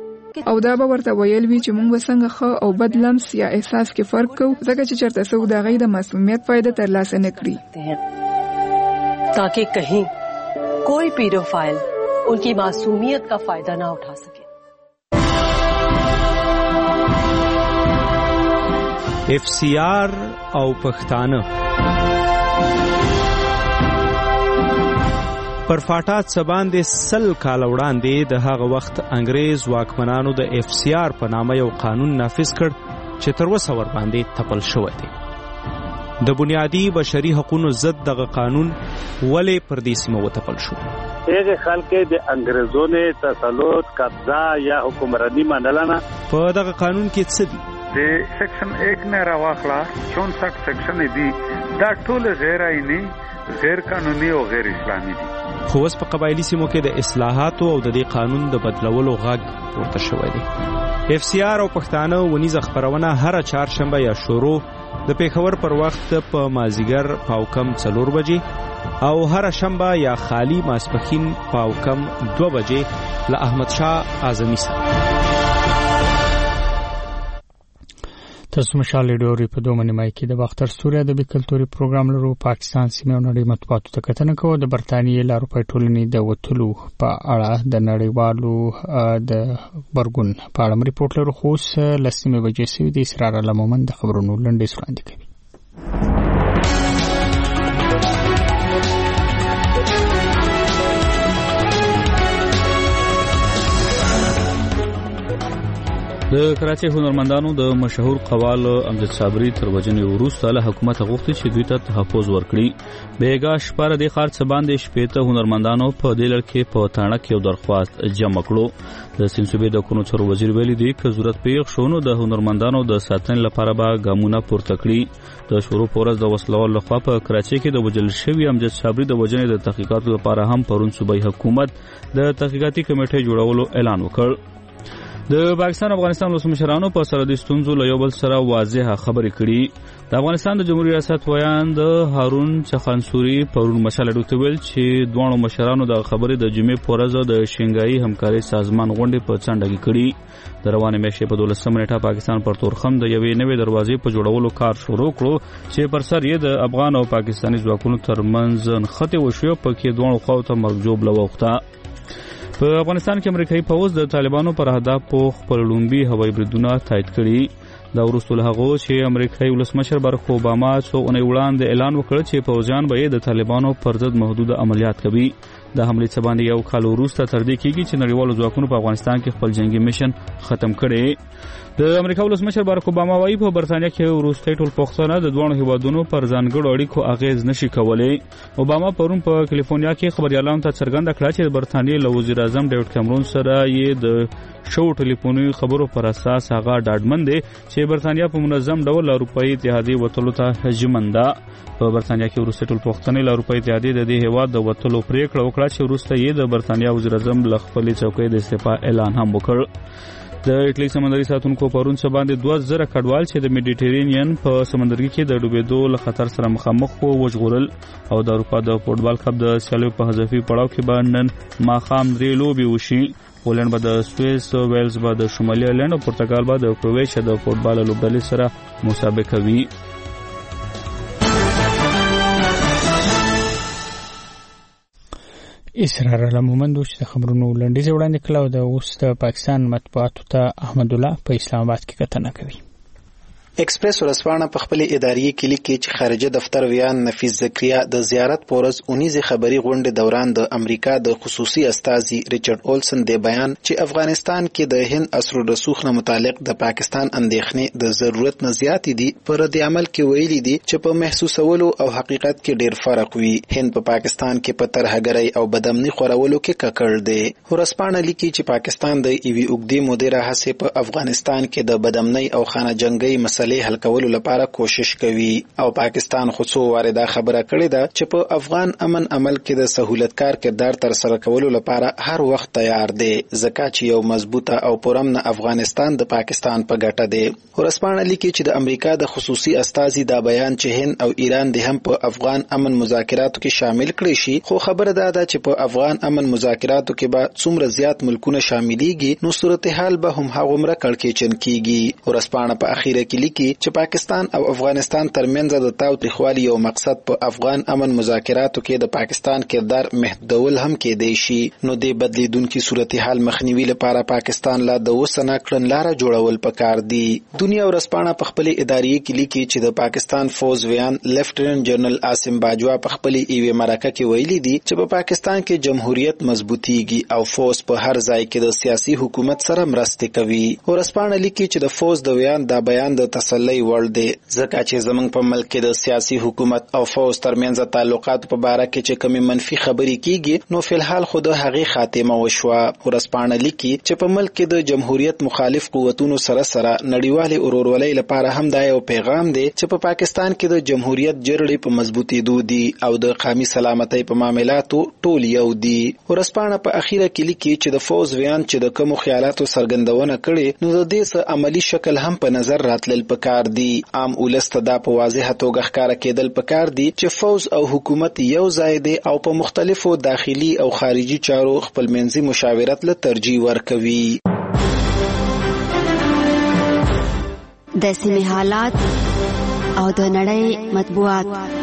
او دا به ورته ویل وی چې موږ څنګه ښه او بد لمس یا احساس کې فرق کوو ځکه چې چرته څو د غي د معصومیت فائدہ ترلاسه نکړي ताकि कहीं कोई पीडोफाइल उनकी मासूमियत का फायदा ना उठा सके. اف سی آر او پښتانه پر فاټات سباندې سل کال وړاندې د هغه وخت انګريز واکمنانو د اف سی آر په نامه یو قانون نافذ کړ چې تر اوسه ور باندې تپل شوی دی. د بنیادی بشري حقوقو ضد دغه قانون ولې پر دې سیمه وتپل شو؟ هغه خلک د انګريزونو تسلط قبضه یا حکمرانی منلنه. په دغه قانون کې څه دي؟ د سیکشن ایک نه راواخلا چونسठ سیکشن دي دا ټول غیر آئینی، غیر قانوني او غیر اسلامي دي. خو اوس په قبایلی سیمو کې د اصلاحاتو او د دې قانون د بدلولو غږ پورته شوی دی. اف سی آر او پښتانه ونیزه خبرونه هر چهارشنبه یا شروع د پیښور پر وخت په مازیګر پاوکم څلور بجې او هر شنبه یا خالی ماسپخین پاوکم دو بجې له احمد شاه اعظمي سره. تاسو مشال ډوري په دوه نیمای کې د باختر سوریا د کلتوري پروګرام لرو پاکستان سیمه او نړۍ مطبوعاتو ته کتنه کوو. د برتانیې له اروپای ټولنې د وټلو په اړه د نړیوالو د برګون په اړه ریپورت لرو. خو لسمه بجې سوي د اسرار علمومن د خبرونو لنډیز وړاندې کوي. د کراچۍ هنرمندانو د مشهور قوال امجد صابري تر وجنې وروسته له حکومت غوښتي چې دوی ته تحفظ ورکړي. بیګا شپاره د خار څه باندې شپېته هنرمندانو په دې لړ کې په تاڼه کې یو درخواست جمع کړو. د سنسوبې د کونو څور وزیر ویلي دی که ضرورت پیښ شو نو د هنرمندانو د ساتنې لپاره به ګامونه پورته کړي. د شروع پورز د وسلوال لخوا په کراچۍ کې د وجل شوی امجد صابري د وجنې د تحقیقاتو لپاره هم پرون صوبایي حکومت د تحقیقاتي کمیټې جوړولو اعلان وکړ. د پاکستان او افغانستان ولسمشرانو په سرحدي ستونزو له یو بل سره واضحه خبرې کړي. د افغانستان د جمهوریت ریاست ویاند هارون چخانسوري پرون مشال ډوته ویل چې دوه مشرانو د خبرې د جمعې په ورځ د شنګایي همکاري سازمان غونډې په څنډه کې کړي. د روانه میاشتې په دولسمه نیټه پاکستان پر تورخم د یوې نوې دروازې په جوړولو کار شروع کړو چې پر سر یې د افغان او پاکستاني ځواکونو ترمنځ نښتې وشوه په کې دوه خواو ته مرګجوب لوخته. په افغانستان کې امریکایي پوځ د طالبانو پر اهدافو خپل لومبي هوایي بریدونه تایید کړي. دا وروسته له هغه چې امریکایي ولسمشر باراک اوباما څو اونۍ وړاندې اعلان وکړ چې پوځیان به د طالبانو پر ضد محدود عملیات کوي. د حملې څخه باندې یو کال وروسته تر دې کېږي چې نړیوالو ځواکونو په افغانستان کې خپل جنگي میشن ختم کړي. د امریکا ولسمشر باراک اوباما وايي په برتانیا کې وروستي ټول پښتانه د دوه هیوادونو پر ځانګړو اړیکو اغیز نشي کولای. اوباما پرون په کالیفورنیا کې خبريالانو ته څرګنده کړه چې د برتانیې له وزیر اعظم ډیوډ کیمرون سره یې د شو ټلیفوني خبرو پر اساس هغه ډاډمن دي چې برتانیا په منظم ډول اروپאי اتحادیه وټلو ته هجمن ده. په برتانیا کې وروستي ټول پښتنې له اروپאי اتحادیه د دې هیواد د وټلو پریکړه وکړه چې وروسته یې د برتانیا وزیر اعظم له خپلې څوکۍ د استعفا اعلان هم وکړ. د اټلی سمندري ساتونکو پرون څه باندې دوه زره کډوال چې د میډیټرینین په سمندرګي کې د ډوبېدو له خطر سره مخامخ وو وژغورل. او د اروپا د فوټبال کپ د سیالیو په حذفي پړاو کې به نن ماښام درې لوبې وشي. پولند به د سویس، ویلز به د شمالي ایرلند او پرتګال به د کرواتیا د فوټبال لوبډلې سره مسابقه کوي. اسرار علمومن دوی د خبرونو لنډیز وړاندې کړل او د اوس د پاکستان مطبوعاتو ته احمد الله په اسلام آباد کې کتنه کوي. ایکسپریس ورسپانه په خپل اداري کلیک کې چې خارجه دفتر ویان نفیس زکریا د زیارت پورز اونیزه خبري غونډه دوران د امریکا د خصوصي استازي ریچارډ اولسن د بیان چې افغانستان کې د هند اسرو رسوخ نه متعلق د پاکستان اندېښنې د ضرورت نه زیات دي پر د عمل کې ویلي دي چې په محسوسولو او حقیقت کې ډیر فرق وي. هند په پاکستان کې په ترهګرۍ او بدامني خورولو کې ککړ دی. ورسپانه لیکي چې پاکستان د ایوي اوګدي مدیره هڅه په افغانستان کې د بدامني او خانه جنگي مسلې حل کولو لپاره کوشش کوي او پاکستان خو څو وارده خبره کړې ده چې په افغان امن عمل کې د سہولتکار کردار تر سره کولو لپاره هر وخت تیار دی ځکه چې یو مضبوطه او پرامن افغانستان د پاکستان په ګټه دی. ورسپانه لیکي چې د امریکا د خصوصي استازي دا بیان چې هند او ایران د هم په افغان امن مذاکراتو کې شامل کړي شي خو خبره ده چې په افغان امن مذاکراتو کې به څومره زیات ملکونه شاملېږي نو صورتحال به هم هغومره کړکېچن کیږي. ورسپانه په اخیره کې لیکي چې پاکستان او افغانستان ترمنځ د تاوتریخوالي یو مقصد په افغان امن مذاکراتو کې د پاکستان کردار محدودول هم کېدای شي نو د بدلیدونکو صورتحال مخنیوي لپاره پاکستان لا د وسنه کړنلاره جوړول پکار دي. دنیا ورسپانه په خپل اداري کې لیکي چې د پاکستان فوز ویان لیفټیننټ جنرال عاصم باجوا په خپل ایوه مرکه کې ویلي دي چې په پاکستان کې جمهوریت مضبوطیږي او فوز په هر ځای کې د سیاسي حکومت سره مرسته کوي. ورسپانه لیکي چې د فوز د ویان د بیان د تسلی وړ دی ځکه چې زموږ په ملک کې د سیاسي حکومت او فوز ترمنځ تعلقات په باره کې چې کومې منفي خبرې کیږي نو فلحال خو د هغې خاتمه وشوه. ورځپاڼه لیکي چې په ملک کې د جمهوریت مخالف قوتونو سره سره نړیوالې ورورولۍ لپاره هم دا یو پیغام دی چې په پا پاکستان کې د جمهوریت جرړې په مضبوطېدو دي او د قومي سلامتۍ په معاملاتو ټول یو دي. ورځپاڼه په اخیره کې لیکي چې د فوز ویان چې د کومو خیالاتو څرګندونه کړې نو د دې څه عملی شکل هم په نظر راتلل پکار دي. عام ولس ته دا په واضحه توګه ښکاره کېدل پکار دي چې فوز او حکومت یو ځای دی او په مختلفو داخلي او خارجي چارو خپلمنځي مشاورت له ترجیح ورکوي. د سیمې حالات او د نړۍ مطبوعات.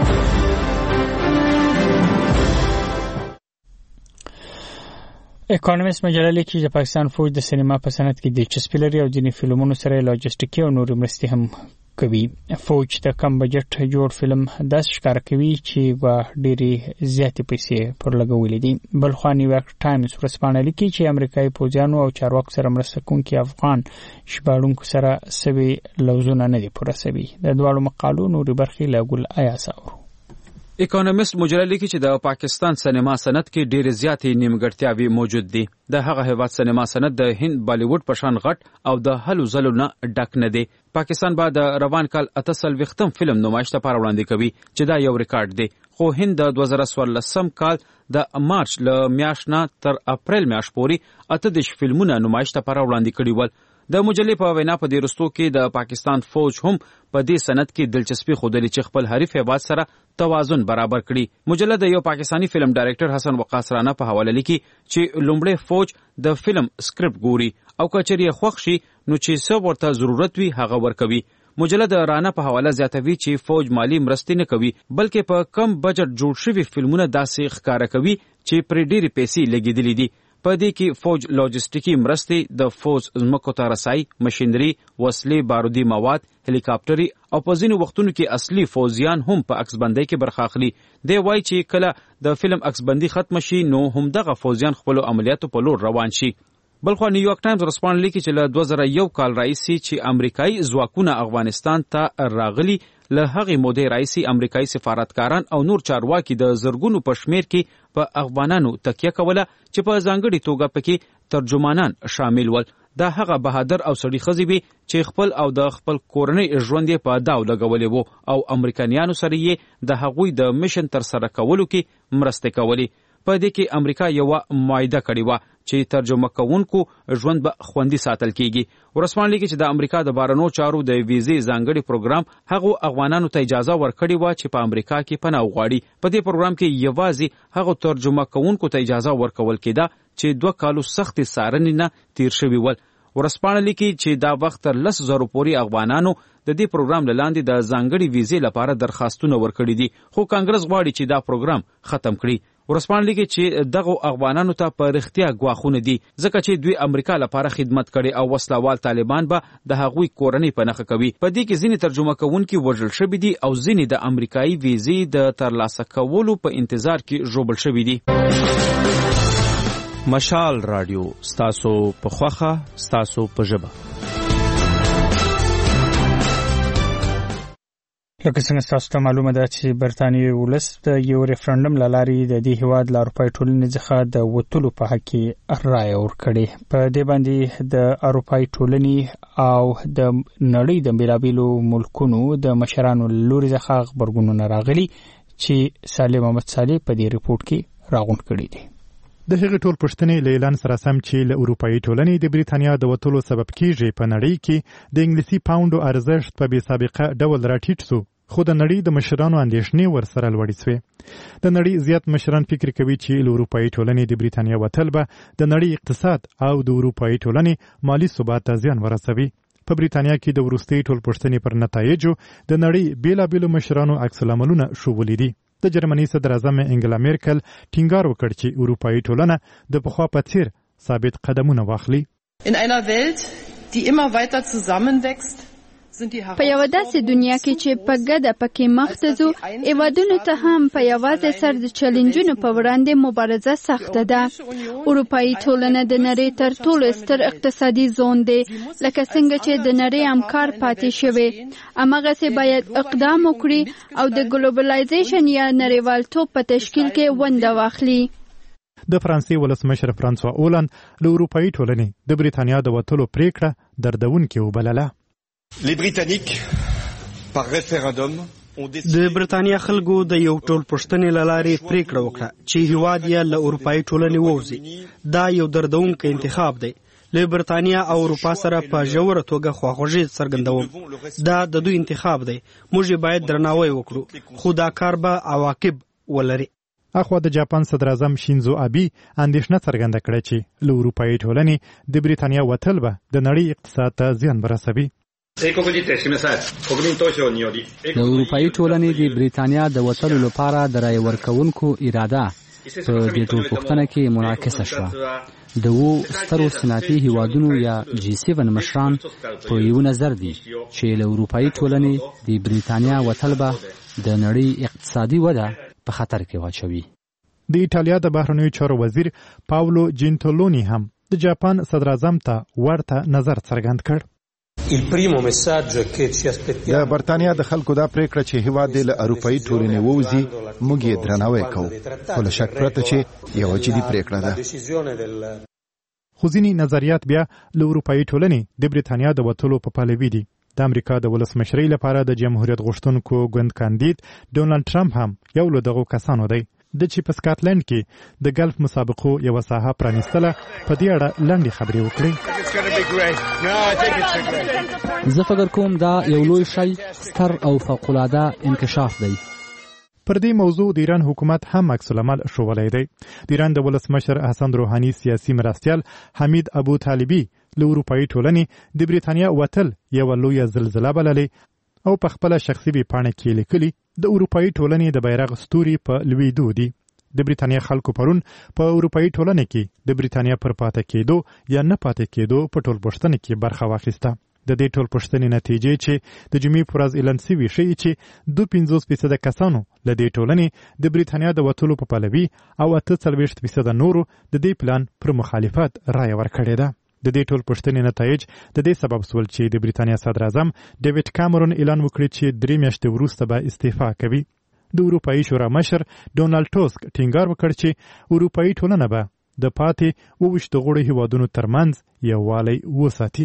اکانومیست مجله لیکي چې پاکستان فوج د سینما په صنعت کې دلچسپي لري او ځینې فلمونو سره لاجستیکي او نورې مرستې هم کوي. فوج د کم بجټ جوړ فلم داسې ښکاره کوي چې به ډېرې زیاتې پیسې پر لګولې دي. بل خوا نیویارک ټایمز ورځپاڼه لیکي چې امریکایي پوځیانو او چارواکو سره مرسته کوونکي افغان ژباړونکو سره سوي لوزونه نه دي پوره سوي. د دواړو مقالو نورې برخې له ګل ایاس اورو. اکانومیست مجله لیکي چې د پاکستان سینما صنعت کې ډېرې زیاتې نیمګړتیاوې موجود دي. د هغه هیواد سینما صنعت د هند بالیوډ په شان غټ او د هلو ځلو نه ډک نه دی. پاکستان به د روان کال اته څلوېښتم فلم نمایش لپاره وړاندې کوي چې دا یو ریکارډ دی. خو هند د دوه زره څوارلسم کال د مارچ له میاشت نه تر اپریل میاشت پورې اته دېرش فلمونه نمایش لپاره وړاندې کړي ول. د مجلې په وینا په دې وروستو کې د پاکستان فوج هم په دې صنعت کې دلچسپي ښودلې چې خپل حریف هیواد سره توازن برابر کړي. مجله د یو پاکستانی فلم ډایرکټر حسن وقاص رانا په حواله لیکي چې لومړی فوج د فلم سکرپټ ګوري او که چېرې خوښ شي نو چې څه ورته ضرورت وي هغه ورکوي. مجله د رانا په حواله زیاتوي چې فوج مالی مرستې نه کوي بلکې په کم بجټ جوړ شوي فلمونه داسې ښکاره کوي چې پرې ډېرې پیسې لګېدلې دي. په دې کې فوج لاجستیکي مرستې د فوج ځمکو ته رسایي، مشینري، وسلې، بارودي مواد، هلیکاپټري او په ځینو وختونو کې اصلي فوجیان هم په عکسبندۍ کې برخه اخلي. دی وایي چې کله د فلم عکسبندي ختمه شي نو همدغه فوجیان خپلو عملیاتو په لور روان شي. بلخوا نیویارک ټایمز ورځپاڼه لیکي چې له دوه زره یو کال راهیسې چې امریکایي ځواکونه افغانستان ته راغلي له هغې مودې راهیسې امریکایي سفارتکاران او نور چارواکي د زرګونو په شمېر کې په افغانانو تکیه کوله چې په ځانګړې توګه پکې ترجمانان شامل ول. دا هغه بهادر او سړي ښځې وي چې خپل او د خپل کورنۍ ژوند یې په داو لګولی وو او امریکایانو سره یې د هغوی د میشن ترسره کولو کې مرستې کولې. په دې کې امریکا یوه معاهده کړې وه چې ترجمه کوونکو ژوند به خوندي ساتل کیږي. ورځپاڼه لیکي چې د امریکا د بهرنیو چارو د ویزې ځانګړي پروګرام هغو افغانانو ته اجازه ورکړې وه چې په امریکا کې پناه وغواړي. په دې پروګرام کې یوازې هغو ترجمه کوونکو ته اجازه ورکول کېده چې دوه کالو سختې څارنې نه تیر شوي ول. ورځپاڼه لیکي چې دا وخت تر لس زرو پورې افغانانو د دې پروګرام له لاندې د ځانګړي ویزې لپاره درخواستونه ورکړي دي خو کانګرس غواړي چې دا پروګرام ختم کړي. ورځپاڼه لیکي چې دغو افغانانو ته په رښتیا ګواښونه دي ځکه چې دوی امریکا لپاره خدمت کړي او وسلوال طالبان به د هغوی کورنۍ په نښه کوي. په دې کې ځینې ترجمه کوونکي وژل شوي دي او ځینې د امریکایي ویزې د ترلاسه کولو په انتظار کې ژوبل شوي دي. مشال رادیو ستاسو په خوښه ستاسو په ژبه. لکه څنګه ستاسو ته معلومه ده چې برتانیې ولس د یو ریفرنډم له لارې د دې هیواد له اروپایي ټولنې څخه د وتلو په حق کې رایه ورکړې. په دې باندې د اروپایي ټولنې او د نړۍ د بېلابېلو ملکونو د مشرانو له لورې څخه غبرګونونه راغلي چې صالح محمد صالح په دې ریپورټ کې راغونډ کړي دي. د هغې ټول پوښتنې له اعلان سره سم چې له اروپایي ټولنې د بریتانیا د وتلو سبب کیږي په نړۍ کې د انګلیسي پاونډو ارزښت په بې سابقه ډول راټیټ شو خو د نړۍ د مشرانو اندېښنې ورسره لوړې شوې. د نړۍ زیات مشران فکر کوي چې له اروپایي ټولنې د بریتانیا وتل به د نړۍ اقتصاد او د اروپایي ټولنې مالي ثبات ته زیان ورسوي. په بریتانیا کې د وروستۍ ټول پوښتنې پر نتایجو د نړۍ بېلابېلو مشرانو عکس العملونه ښوولي دي. د جرمني صدر اعظم انګلا میرکل ټینګار وکړ چې اروپایي ټولنه د پخوا په څیر ثابت قدمونه واخلي. In einer Welt, die immer weiter zusammenwächst په یو داسې دنیا کې چې په ګډه پکې مخ ته ځو، هیوادونو ته هم په یوازې سر د چیلنجونو په وړاندې مبارزه سخته ده. اروپایي ټولنه د نړۍ تر ټولو ستر اقتصادي زون دی، لکه څنګه چې د نړۍ همکار پاتې شوی. هماغسې باید اقدام وکړي او د ګلوبلایزیشن یا نړیوالتوب په تشکیل کې ونډه واخلي. د فرانسې ولسمشر فرانسوا اولند له اروپایي ټولنې د بریتانیا د وتلو پریکړه دردونکې وبلله. Les Britanniques, par référendum, د برتانیا خلکو د یو ټول پښتنې لارې پریکړه وکړه چې هیواد یې له اروپایي ټولنې ووځي. دا یو دردونکی انتخاب دی. له برتانیا او اروپا سره په ژوره توګه خواخوږي څرګندوم. دا د دوی انتخاب دی. موږ باید درناوی وکړو، خو دا کار به عواقب ولري. اخوا د جاپان صدر اعظم شینزو ابي اندېښنه څرګنده کړې چې له اروپایي ټولنې د بریتانیا وتل به د نړۍ اقتصاد ته زیان برسوي. د اروپایي ټولنې د بریتانیا د وتلو لپاره د رای ورکوونکو اراده په دې ټولپوښتنه کې منعکسه شوه. د وو سترو صنعتي هیوادونو یا جی سیون مشران په یو نظر دي چې له اروپایي ټولنې د بریتانیا وتل به د نړۍ اقتصادي وده په خطر کې واچوي. د ایټالیا د بهرنیو چارو وزیر پاولو جینتولونی هم د جاپان صدر اعظم ته ورته نظر څرګند کړ. د برتانیا د خلکو دا پریکړه چې هیواد له اروپایي ټولنې ووځي موږ یې درناوی کوو، خو له شک پرته چې یوه جدي پریکړه ده. خو ځینې نظریات بیا له اروپایي ټولنې د بریتانیا د وتلو په پلوي دي. د امریکا د ولسمشرۍ لپاره د جمهوریت غوښتونکو ګوند کاندید ډونالډ ټرمپ هم یو له دغو کسانو دی. د چې په سکاټلند کې د ګلف مسابقو یوه ساحه پرانیستله، په دې اړه لنډې خبرې وکړې. زه فکر کوم دا یو لوی شی، ستر او فوق‌العاده انکشاف دی. پر دې موضوع د ایران حکومت هم عکس العمل ښوولی دی. د ایران د ولسمشر حسن روحاني سیاسي مرستیال حمید ابو طالبي له اروپایي ټولنې د بریتانیا وتل یوه لویه زلزله بللې او په خپله شخصي ویبپاڼه کې لیکلي د اروپایي ټولنې د بیرغ ستوري په لوېدو دي. د بریتانیا خلکو پرون په اروپایي ټولنه کې د بریتانیا پر پاتې کېدو یا نه پاتې کېدو په ټولپوښتنه کې برخه واخیسته. د دې ټولپوښتنې نتیجې چې د جمعې په ورځ اعلان سوي ښیي چې دوه پنځوس فیصده کسانو له دې ټولنې د بریتانیا د وتلو په پلوي او اته څلوېښت فیصده نورو د دې پلان پر مخالفت رایه ورکړې ده. د دې ټول پوښتنې نتایج د دې سبب سول چې د بریتانیا صدر اعظم ډیوډ کامرون اعلان وکړي چې درې میاشتې وروسته به استعفا کوي. د اروپایي شورا مشر ډونالډ ټوسک ټینګار وکړ چې اروپایي ټولنه به د پاتې اوویشت غړو هیوادونو ترمنځ یووالی وساتي.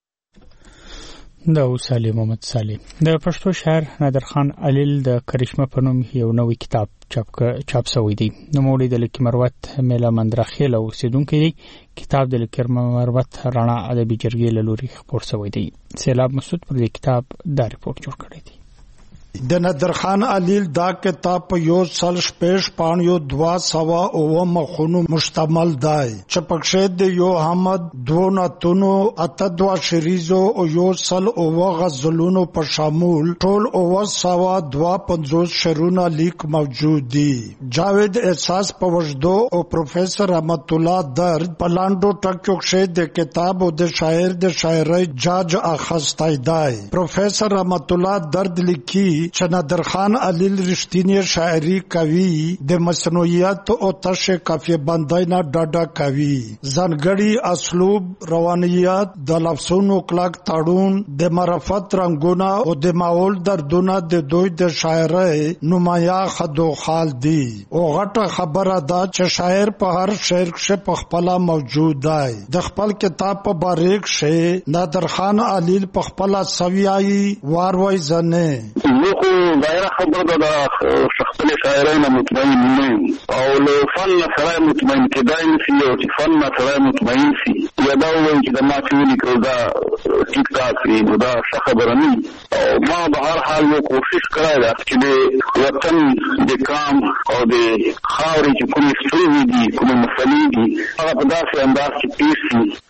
د اوسالي محمد صالح د پښتو شاعر نادرخان علیل د کرشمه په نوم یو نوې کتاب چاپ چاپ شوی دی. نوموړی د لیکي مروت میله مندرخیل اوسیدونکی دی. کتاب د لیکي مروت رڼا ادبي جرګې له لوري خپور شوی دی. سیلاب مسعود پر دې کتاب دا ریپورت جوړ کړی دی. د نادرخان علیل دا کتاب په یو سل شپږ پاڼو دوا سوا او مخونو مشتمل دی چې پکښې د یو حمد دو ناتونو اته دوا شریزو او یو سل او غزلونو په شامل ټول او سوا دوا پنځوس شعرونه لیک موجود دي. جاوید احساس په وجدو او پروفیسور رحمت الله درد په لاندو ټکو کې د کتاب او د شاعر د شاعرۍ جاج اخستای دی. پروفیسور رحمت الله درد لیکي چې نادرخان علیل رښتینی شاعري کوي، د مصنوعیت او تش کافیه بندۍ نه ډاډه کوي. ځانګړي اسلوب، روانیت، د لفظونو کلک تړون، د معرفت رنګونه او د ماحول دردونه د دوی د شاعرۍ نمایا خدوخال دي. او غټه خبره ده چې شاعر په هر شعر کې په خپل موجود دی. د خپل کتاب په باریک شی نادرخان علیل په خپل سویایي واروي زنه ظاهره خبره ده خپل شاعرانه مطمئن نه او له فن سره مطمئن کېدای نشي او چې فن سره مطمئن شي یا دا وایي چې د ما چې ولیکل دا ټیک ټاک وي نو دا ښه خبره نه او ما به هر حال یو کوشش کړی ده چې د وطن د قام او د خاورې چې کومې ستونزې دي کومې مسلې دي هغه په داسې انداز کې پیش شي. ما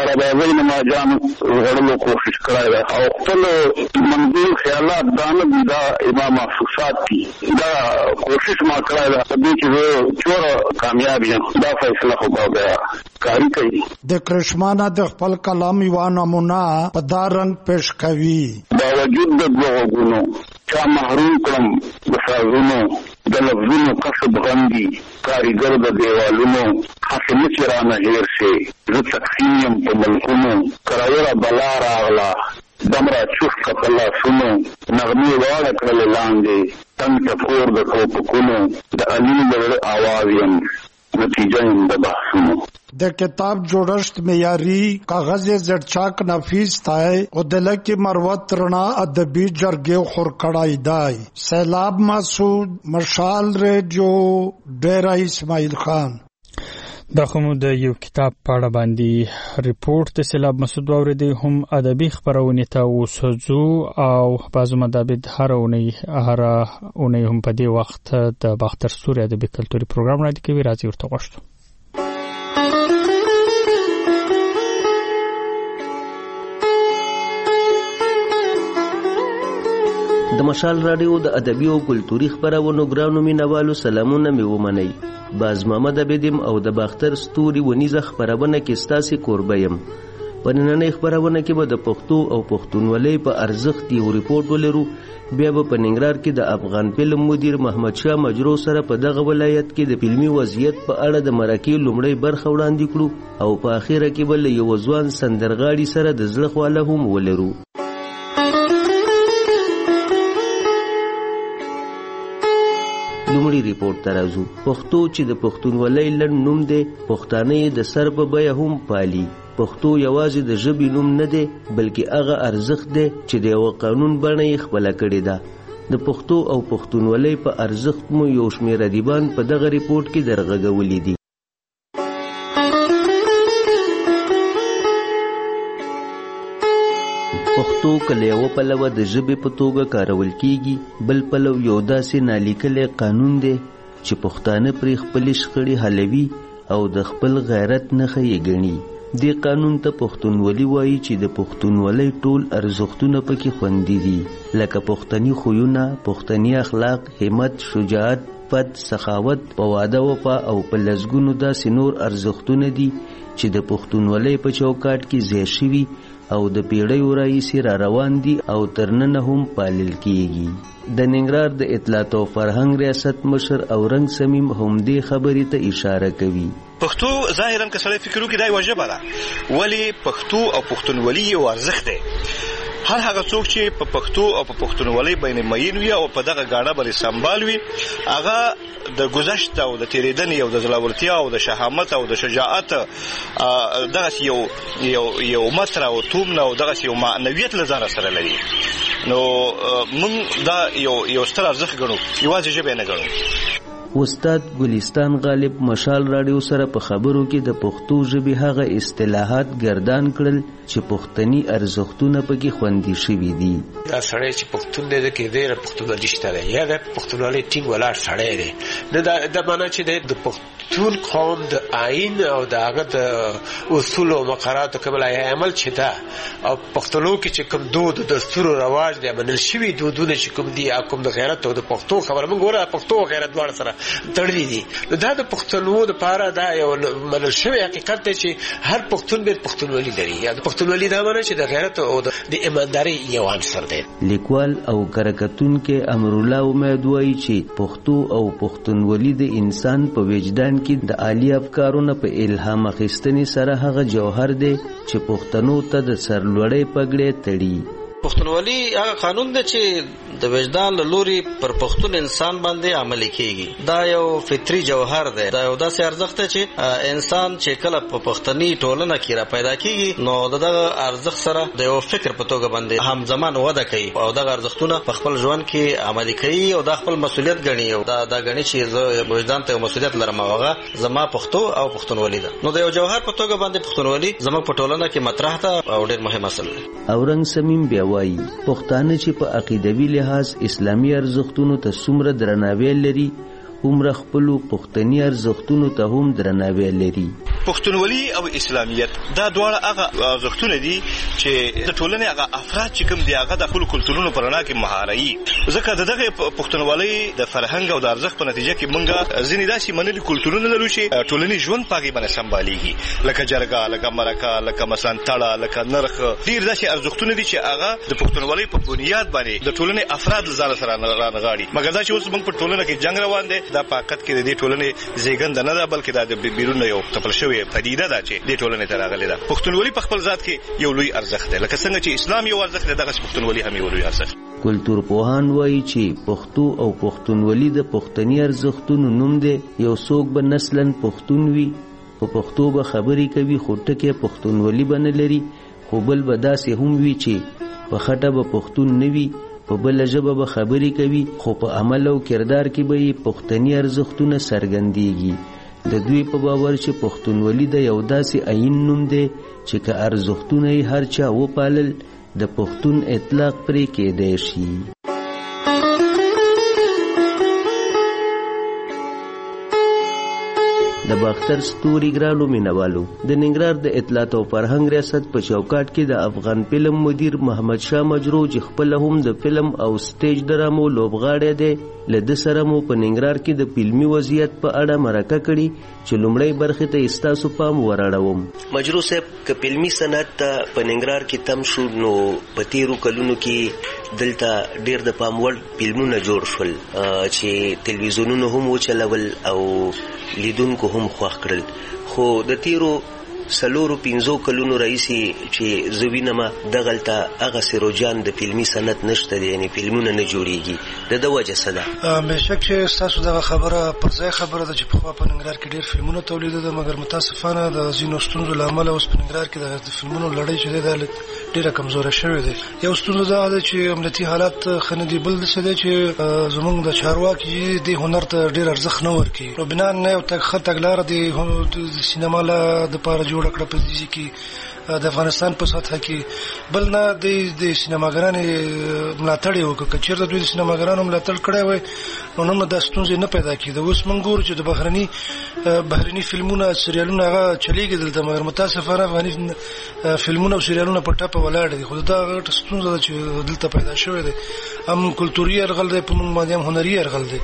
سربازۍ نه ما جان غړلو کوشش کړی ده او خپل منظور خیالات دا نه دي دا ما محسوسات دي دا کوشش ما کړی ده په دې چې زه چوره کامیاب یم دا فیصله خو به بیا کاري کوي. د کرشمانه د خپل کلام یوه نمونه په دا رنګ پیش کوي. باوجود د دوه غوږونو چا محروم کړم د سازونو د لفظونو کسب غندي کاریګر د دیوالونو هسې نه چې رانه هېر شي زه تقسیم یم په ملکونو کراوره بلا راغله دمره چوس که په لاسونو نغمې واړه کړلې لاندې تنګ ټکور د ټوپکونو د علي د زړه آواز یم نتیجه یم د بحثونو. د کتاب جوړښت معیاري کاغذ زړچاک نفیس تای او د لکه مروت رڼا ادبي جرګې خور کړای دی. سیلاب مسعود، مشال ریډیو، ډیرا اسماعیل خان. دا خو مو د یو کتاب په اړه باندې ریپورت د سیلاب مسعود واورېدی. هم ادبي خپرونې ته وسوځو او بعضو مدابد هر اونۍ هر اونۍ هم په دې وخت د باختر ستوري ادبي کلتوري پروګرام وړاندې کوي. راځي ورته غوښتو. د مشال راډیو د ادبي او کلتوري خپرونو ګرانو مینوالو سلامونه مې ومنئ. باز محمد عبیدم او د باختر ستوري ونیزه خپرونه کې ستاسې کوربه یم. په نننۍ خپرونه کې به د پښتو او پښتونولۍ په ارزښت یو ریپورټ ولرو. بیا به په ننګرهار کې د افغان فلم مدیر محمد شاه مجرو سره په دغه ولایت کې د فلمي وضعیت په اړه د مرکې لومړۍ برخه وړاندې کړو او په اخیره کې به له یو ځوان سندرغاړي سره د زړه خواله هم ولرو. لومړی ریپورټ ته راځو. پښتو چې د پښتونولۍ لنډ نوم دی، پښتانه یې د سر په بیه هم پالي. پښتو یوازې د ژبې نوم نه دی بلکې هغه ارزښت دی چې د یوه قانون بڼه یې خپله کړې ده. د پښتو او پښتونولۍ په ارزښت مو یو شمېر ادیبان په دغه ریپورټ کې درغږولي دي. پښتو کله یوه پلوه د ژبې په توګه کارول کیږي، بل پلو یو داسې نالیکلی قانون دی چې پښتانه پرې خپلې شخړې حلوي او د خپل غیرت نښه یې ګڼي. دې قانون ته پښتونولي وایي چې د پښتونولۍ ټول ارزښتونه پکې خوندي دي، لکه پښتني خویونه، پښتني اخلاق، همت، شجاعت، پد، سخاوت، په واده وفا او په لسګونو داسې نور ارزښتونه دي چې د پښتونولۍ په چوکاټ کې ځای شوي او د پیړیو راهیسې را روان دي او تر ننه هم پالل کیږي. د ننګرهار د اطلاعات او فرهنګ ریاست مشر اورنګ سمیم هم دې خبرې ته اشاره کوي. پښتو ظاهرا که سړی فکر وکړي دا یوه ژبه ده، ولې پښتو او پښتونولي یو ارزښت دی. هر هغه څوک چې په پښتو او په پښتونولۍ باندې مین وي او په دغه ګاڼه باندې سمبال وي، هغه د گذشت او د تیریدنې او د زړورتیا او د شهامت او د شجاعت دغسې یو یو یو متر او تومنه او دغسې یو معنویت له ځانه سره لري. نو موږ دا یو یو ستر ارزښت ګڼو، یوازې ژبه نه ګڼو. استاد ګلستان غالب مشال راډیو سره په خبرو کې د پښتو ژبې هغه اصطلاحات ګردان کړل چې پښتني ارزښتونه پکې خوندي شوي دي. دا سړی چې پښتون دی دکې ډېره پښتونولي شته دی، یا د پښتونولۍ ټینګ ولاړ سړی دی. نه دا معنا چې د پښتون قوم د آئین او د هغه د اصول او مقرراتو کوم عمل چې ده او پښتنو کې چې کوم دود دستور او رواج دی منل شوي دودونه چې کوم دي کوم د غیرت او د پښتو خبره موږ ګوره پښتو او غیرت دواړه سره تړلي دي. دا د پښتنو دپاره دا یو منل شوی حقیقت دی چې هر پښتون باید پښتونولي لري. یا د پښتونولي دا معنی چې د غیرت او د ایماندارۍ یو عنصر دی. لیکوال او کرکټونکي امرالله امید وایي چې پښتو او پښتونولي د انسان په وجدان کې د عالی افکارونو په الهام اخیستنې سره هغه جوهر دی چې پښتنو ته د سرلوړۍ پګړۍ تړي. پښتونولي هغه قانون دی چې د وجدان له لوري پر پښتون انسان باندې عملي کیږي. دا یو فطري جوهر دی، دا یو داسې ارزښت دی چې انسان چې کله په پښتني ټولنه کې را پیدا کیږي نو دغه ارزښت سره د یو فکر په توګه باندې همزمان وده کوي او دغه ارزښتونه په خپل ژوند کې عملي کوي او دا خپل مسؤلیت ګڼي او دا دا ګڼي چې زه وجدان ته مسؤلیت لرم او هغه زما پښتو او پښتونولي ده. نو د یو جوهر په توګه باندې پښتونولي زموږ په ټولنه کې مطرح ده او ډېر مهم اصل دی. اورنګ سمیم بیا وایي پښتانه چې په عقیدوي لحاظ اسلامي ارزښتونو ته څومره درناوی لري، عمر خپلو پښتني ارزښتونو ته هم درناوی لري. پښتونولي او اسلامیت دا دواړه هغه ارزښتونه دي چې د ټولنې هغه افراد چې کوم دي هغه د خپل کلتورونو په رڼا کې مهاري ځکه دغه پښتونولي د فرهنګ او د ارزښت په نتیجه کې مونږه ځینې داسې منلي کلتورونه لرو چې ټولنې ژوند پاغي باندې سمباليږي لکه جرګه لکه مرکه لکه مثلا تړه لکه نرخ ډیر داسې ارزښتونه دي چې هغه د پښتونولۍ په بنیاد باندې د ټولنې افراد ځان سره رانغاړي مګر دا چې اوس موږ په ټولنه کې جنگ روان دي دا په حقیقت کې د دې ټولنې زیږنده نه ده بلکې دا د بیرون یو تپل شوی پدیده ده چې د ټولنې ته راغلې ده پښتونولي په خپل ذات کې یو لوی ارزښت دی لکه څنګه چې اسلام یو ارزښت دی دغه پښتونولي هم یو لوی ارزښت کلتور پوهان وایي چې پښتو او پښتونولي د پښتني ارزښتونو نوم دی یو څوک به نسلن پښتون وي په پښتو به خبرې کوي خو ټکي پښتونولي به نه لري خو بل به داسې هم وي چې په خټه به پښتون نه وي په بل ژبه به خبرې کوي خو په عمل او کردار کې به یې پښتني ارزښتونه څرګندېږي د دوی په باور چې پښتونولي د یو داسې عین نوم دی چې که ارزښتونه یې هر چا وپالل د پښتون اطلاق پرې کېدی شي د باختر ستوري ګرانو مینوالو د ننګرهار د اطلاعات او فرهنګ ریاست په چوکاټ کې د افغان فلم مدیر محمد شاه مجرو چې خپل هم د فلم او سټیج ډرامو لوبغاړی دی له ده سره مو په ننګرهار کې د فلمي وضعیت په اړه مرکه کړي چې لومړی برخې ته ستاسو پام وراړوم مجرو صاحب که فلمي صنعت په ننګرهار کې تم شو نو په تیرو کلونو کې دلته ډیر د پام وړ فلمونه جوړ شول چې تلویزیونونه هم وچلول او لیدونکو هم خوښ کړل خو د تیرو سلورو پنځو کلونو رئیسي چې زوینما دغلته هغه سروجان د فلمي صنعت نشته دی یعنی فلمونه نه جوړیږي د د وجه څه ده بهشک چې تاسو دغه خبره پر ځای خبره ده چې په خوا په ننګرهار کې ډیر فلمونه تولید ده مګر متاسفانه د ځینو ستونزو له امله اوس په ننګرهار کې د فلمونو لړۍ چې ده ډیره کمزوره شوې ده یو ستونزه دا ده چې امنیتي حالات ښه نه دي بل څه ده چې زموږ د چارواکي د هنر ته ډیر ارزښت نه ورکوي نو بنا نه یو ښه تګلاره د سینما لپاره جوړ کړه په دې کې د افغانستان په سطح کې بل نه د سینماګرانو ملاتړ وکړي چې چیرته دوی د سینماګرانو ملاتړ کړی وي نو نو د ستونزې نه پیدا کیږي اوس موږ ګورو چې د بهرني بهرني فلمونه سریالونه هغه چلیږي دلته مګر متاسفانه افغاني فلمونه او سریالونه په ټاپه ولاړ دي خو دا غټ ستونزه ده چې دلته پیدا شوې ده هم کلتوري ارغل دی په موږ باندې هم هنري ارغل دی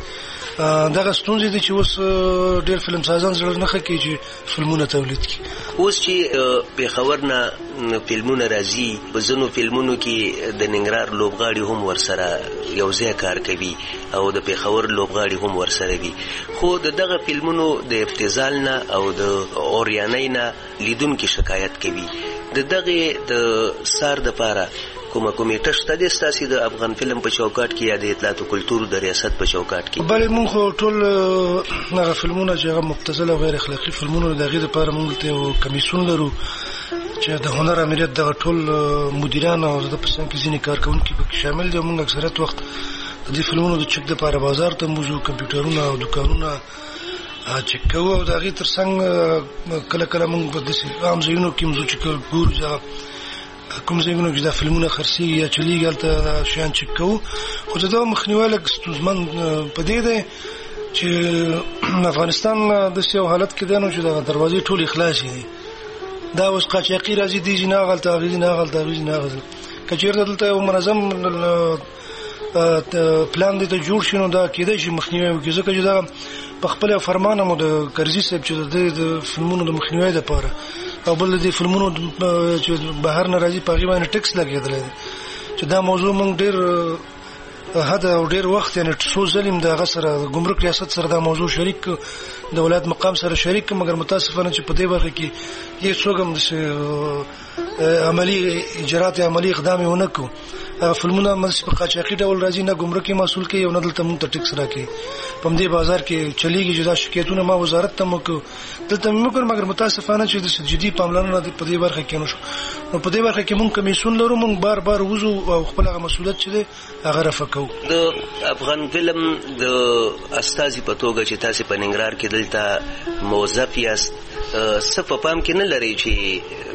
دغه ستونزې دي چې اوس ډېر فلم سازان زړه نه کوي چې فلمونه تولید کړي اوس چې پیښور نه فلمونه راځي په ځینو فلمونو کې د ننګرهار لوبغاړي هم ورسره یو ځای کار کوي او د پیښور لوبغاړي هم ورسره وي خو دغه فلمونو د ابتذال نه او د اوریانۍ نه لیدونکو شکایت کوي دغه د سار د پاره کومه کمیټه شته د سیاسي د افغان فلم په چوکاټ کې یا د اطلاعات او کلتور د ریاست په چوکاټ کې بلې موږ ټول هغه فلمونه چې هغه مبتذل او غیر اخلاقی فلمونه دغه لپاره موږ ته کمیسیون لرو چې د هنر امریت د ټول مدیران او د پسند کې ځینې کارکونکو په شامل دي موږ اکثریت وخت د فلمونو د چک لپاره بازار ته موږ کمپیوټرونه او دکانونه چې کوو او دغه ترڅنګ کله کله موږ په دې عام ځایونو کې موږ چې ګورو کوم ځایونو کې د فلمونو خرڅي یا چلیږي هلته شیان چک کوو خو دا مخنیوی لږ ستونزمن په دې دی چې افغانستان داسې یو حالت کې دی نو چې د دروازې ټولې خلاصې دي دا اوس قاچاقي راځي دیږي نه هغلته اغېږي نه هغلته اغېږي نه هغلته که چېرته دلته یو منظم پلان دی ته جوړ شي نو دا کېدای شي مخنیوی وکړي ځکه چې دا په خپل فرمان هم د کرزي صاحب چې د فلمونو د مخنیوي لپاره او بل د فلمونو چې بهر نه راځي په هغې باندې ټکس لګېدلی دی چې دا موضوع موږ ډېر حد او ډېر وخت یعنې څو ځلې د هغه سره د ګمرک ریاست سره دا موضوع شریک د ولایت مقام سره شریک مګر متاسفانه چې په دې برخه کې هېڅوک هم عملي اجرات عملي اقدام یې ونه کړو فلمونه مې په قاچاقي ډول راځي نه ګمرکي مسؤل کوي او نه دلته موږ ته ټکس راکوي په دې بازار کې چلیږي چې دا شکایتونه ما وزارت ته وکړو دلته مې وکړ مګر متاسفانه چې د جدي پاملرنه په دې برخه کې نشو نو په دې برخه کې موږ کمیسیون لرو موږ بار بار وځو او خپل هغه مسؤلیت چې دی هغه رفع کوو د افغان فلم د استازي په توګه چې تاسو په ننګرهار کې دلته موظف یاست څه په پام کې نه لري چې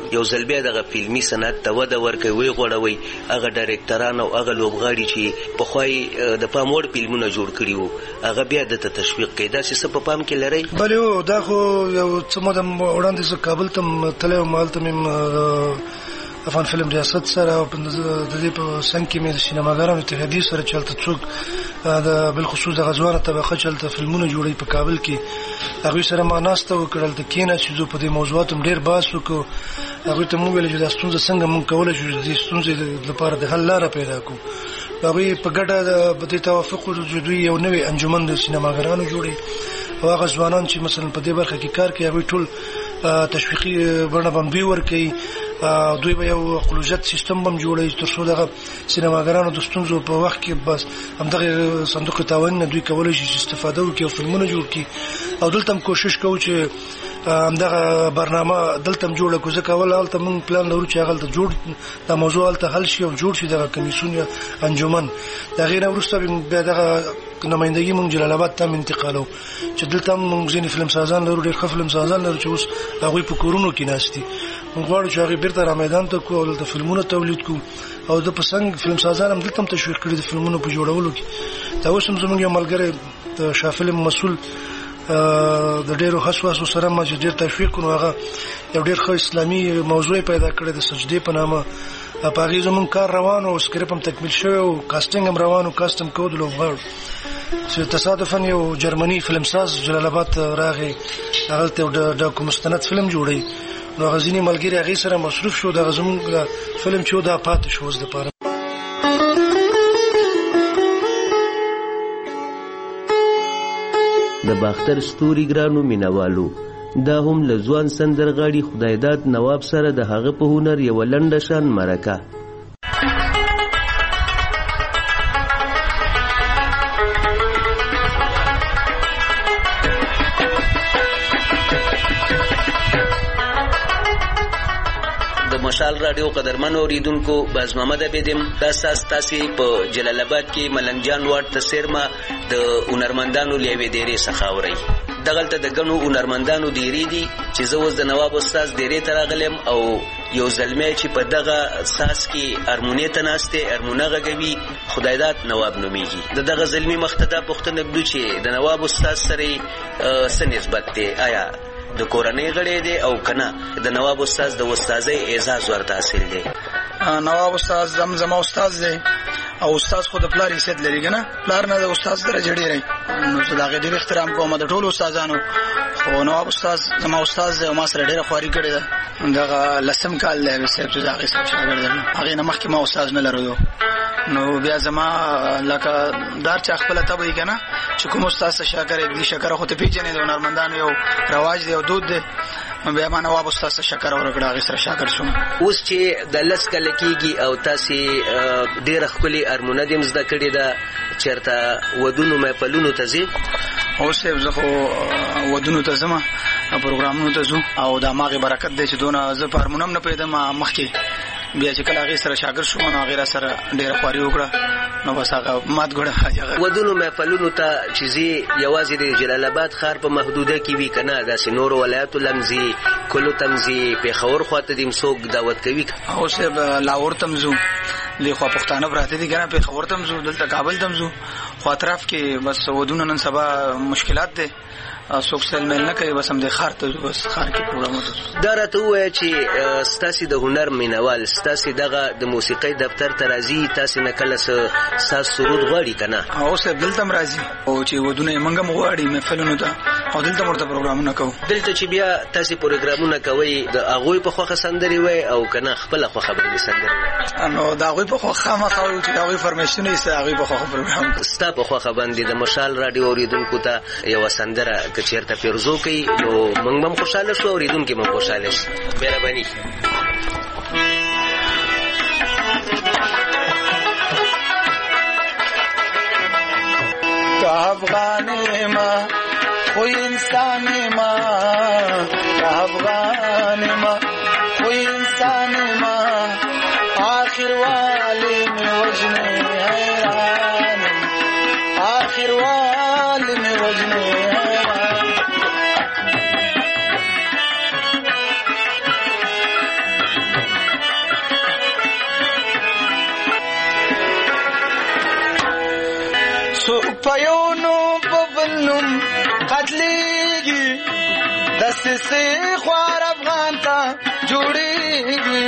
یو ځل بیا دغه فلمي صنعت ته وده ورکوي وی غوړوي هغه ډایرکټران او هغه لوبغاړي چې په خوای د پام وړ فلمونه جوړ کړي وو هغه بیا د تشویق کوي دا چې په پام کې لري. بله دا خو یو څه مده وړاندې زه کابل ته تللی وم هلته مې افغان فلم ریاست سره او د دې په څنګ کې مې د سینماګرانو اتحادیې سره چې هلته څوک د بالخصوص د غزوانه طبقه چې هلته فلمونه جوړوي په کابل کې هغوی سره ما ناسته وکړه. هلته کېناستو په دې موضوعاتو هم ډېر بحث وکړو. هغوی ته موږ ویل چې دا ستونزه څنګه موږ کولی شو د دې ستونزې لپاره د حل لاره پیدا کړو. هغوی په ګډه په دې توافق وکړو چې دوی یو نوی انجمن د سینماګرانو جوړوي او هغه ځوانان چې مثلا په دې برخه کې کار کوي هغوی ټول تشویقي بڼه به هم دوی ورکوي. دوی به یو قلوزت سیستم هم جوړوي تر څو دغه سینماګرانو د ستونزو په وخت کې بس همدغه صندوق تعاون نه دوی کولی شي چې استفاده وکړي او فلمونه جوړ کړي. او دلته هم کوشش کوو چې همدغه برنامه دلته هم جوړه کړو ځکه اول هلته موږ پلان لرو چې هغه هلته جوړ دا موضوع هلته حل شي او جوړ شي دغه کمیسیون یا انجمن. د هغې نه وروسته بیا دغه نمایندګي موږ جلال آباد ته هم انتقالو چې دلته هم موږ ځینې فلم سازان لرو ډېر ښه فلم سازان لرو چې اوس هغوی په کورونو کې ناست دي. موږ غواړو چې هغوی بیرته را میدان ته کړو او دلته فلمونه تولید کړو او د په څنګ فلم سازان هم دلته هم تشویق کړي د فلمونو په جوړولو کې. دا اوس هم زموږ یو ملګری د شاه فلم مسؤل د ډېرو حسواسو سره ما چې ډېر تشویق کړو هغه یو ډېر ښه اسلامي موضوع پیدا کړی د سجدې په نامه. په هغې زموږ کار روان او سکریپ هم تکمیل شوی او کاسټینګ هم روان او کاست هم کوو د لوبغاړو چې تصادفاً یو جرمني فلم ساز جلال آباد ته راغی هغلته یو ډاکو مستند فلم جوړوي نو هغه ځینې ملګري هغې سره مصروف شو دغه زموږ فلم چې و دا پاتې شو اوس دپاره. د باختر ستوري ګرانو مینوالو دا هم له ځوان سندرغاړي خدایداد نواب سره د هغه په هنر یوه لنډه شان مرکه. مشال رادیو قدرمن اوریدونکو باز محمد عبیدم دا ساس تاسې په جلال آباد کې ملنګجان واټ ته سیرما د هنرمندانو له یوې ډیرې څخه اورئ. دغلته د ګڼو هنرمندانو ډیرې دي چې زه اوس د نواب استاد ډیرې ته راغلم او یو زلمی چې په دغه ساس کې هارمونۍ ته ناست دی هارمونه غږوي خدایداد نواب نومیږي. د دغه زلمي مخ ته دا پوښتنه کړو چې د نواب استاد سره څه نسبت دی آیا د کورنۍ غړی دی او کنه د نواب استاد د استادۍ اعزاز ورته حاصل دی. نواب استاد زم زما استاد دی او استاد خو د پلار حیثیت لري کنه پلار نه د استاد درجه ډیری نو زه د هغې ډېر احترام کوم د ټولو استادانو خو نواب استاد زما استاد دی او ما سره ډېره خواري کړې ده. دغه لسم کال دی صاحب چې د هغې صاحب شاګرد یم هغې نه مخکې ما استاد نه لرو نو بیا زما لکه دار چې خپله طبع وي که نه چې کوم استاد ته شکر دی شکره خو ته پېژنې د هنرمندانو یو رواج دی او دود دی نو بیا ما نواب استاد ته شکر ورکړه هغې سره شاګرد شوم. اوس چې د لس کاله کېږي او تاسې ډېره ښکلې هارمونه دې هم زده کړې ده چېرته ودونو محفلونو ته ځې؟ اوس صاحب زه خو ودونو ته ځم پروګرامونو ته ځو او د هماغې برکت دی چې دونه زه په هارمونه هم نه پوهېدم مخکې بیا چې کله هغې سره شاګرد شوم نو هغې را سره ډېره خواري وکړه نو بس هغه مات ګوډه ودونو محفلونو ته چې ځې یوازې د جلال آباد ښار په محدوده کې وي که نه داسې نورو ولایاتو له هم ځې کلو ته هم ځې پېښور خوا ته دې هم څوک دعوت کوي؟ او صاحب لاهور ته هم ځو دې خوا پښتانه پراته دي که نه پېښور ته هم ځو دلته کابل ته هم ځو خو اطراف کې بس ودونه نن سبا مشکلات دی څوک سیل میل نه کوي بس همدې ښار ته ځو بس ښار کې پروګرامونه ته. دا راته ووایه چې ستاسې د هنر مینوال ستاسې دغه د موسیقۍ دفتر ته راځي تاسې نه کله څه ستاسو سرود غواړي که نه؟ او صاحب دلته هم راځي او چې ودونه یې موږ هم غواړي محفلونو ته او دلته ورته پروګرامونه کوو. دلته چې بیا تاسې پروګرامونه کوئ د هغوی په خوښه سندرې وایي او که نه خپله خوښه باندې سندرې وایي؟ نو د هغوی په خوښه خامخا وایو چې د هغوی فرمیشونه یې د هغوی په خوښه پروګرام کوو. ستا په خوښه باندې د مشال راډیو اورېدونکو ته یوه سندره که چېرته پیرزو کوي نو موږ به هم خوشحاله شو اورېدونکي به هم خوشحاله شي. مهرباني که افغان ما خو انسان ما که افغان ما خو انسان ما آخر والی می وجنی حیران آخر والی می وجنی حیران پيونو ببلنم قتليږي دسته سي خوار افغان تا جوړيږي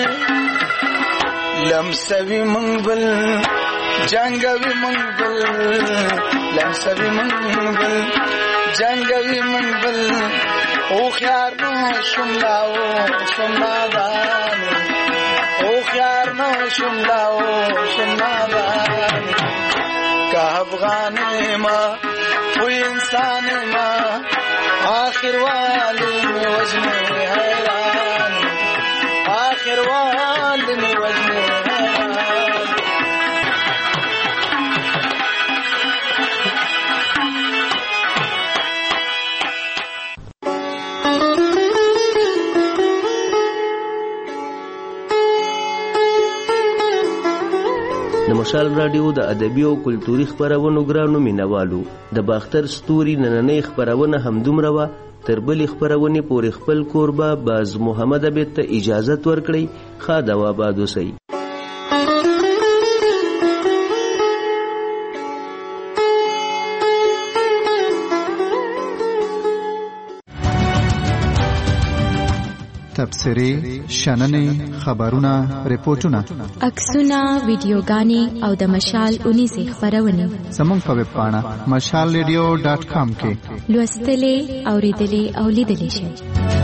لمسوي منبل جنگوي منبل لمسوي منبل جنگوي منبل او خيار نو شملاو شملادان او خيار نو شملاو شملادان کا افغان ما او انسان ما آخر والی میں وجنے حیران آخر والی میں وجنے حیران د مشال رادیو د ادبي او کلتوري خبرونو ګرانو مینوالو د باختر ستوري نننۍ خبرونه همدومره وه تر بلې خبرونې پورې خپل کوربه باز محمد عبید ته اجازت ورکړئ. ښه د واباد اوسئ. تبصرې، شننې، خبرونه، ریپورتونه، عکسونه، ویډیوګانې او د مشال اونیزې خبرونه زموږ په ویب پاڼه مشال ریډیو ډاټ کام کې لوستلې، اوریدلې او لیدلې شئ.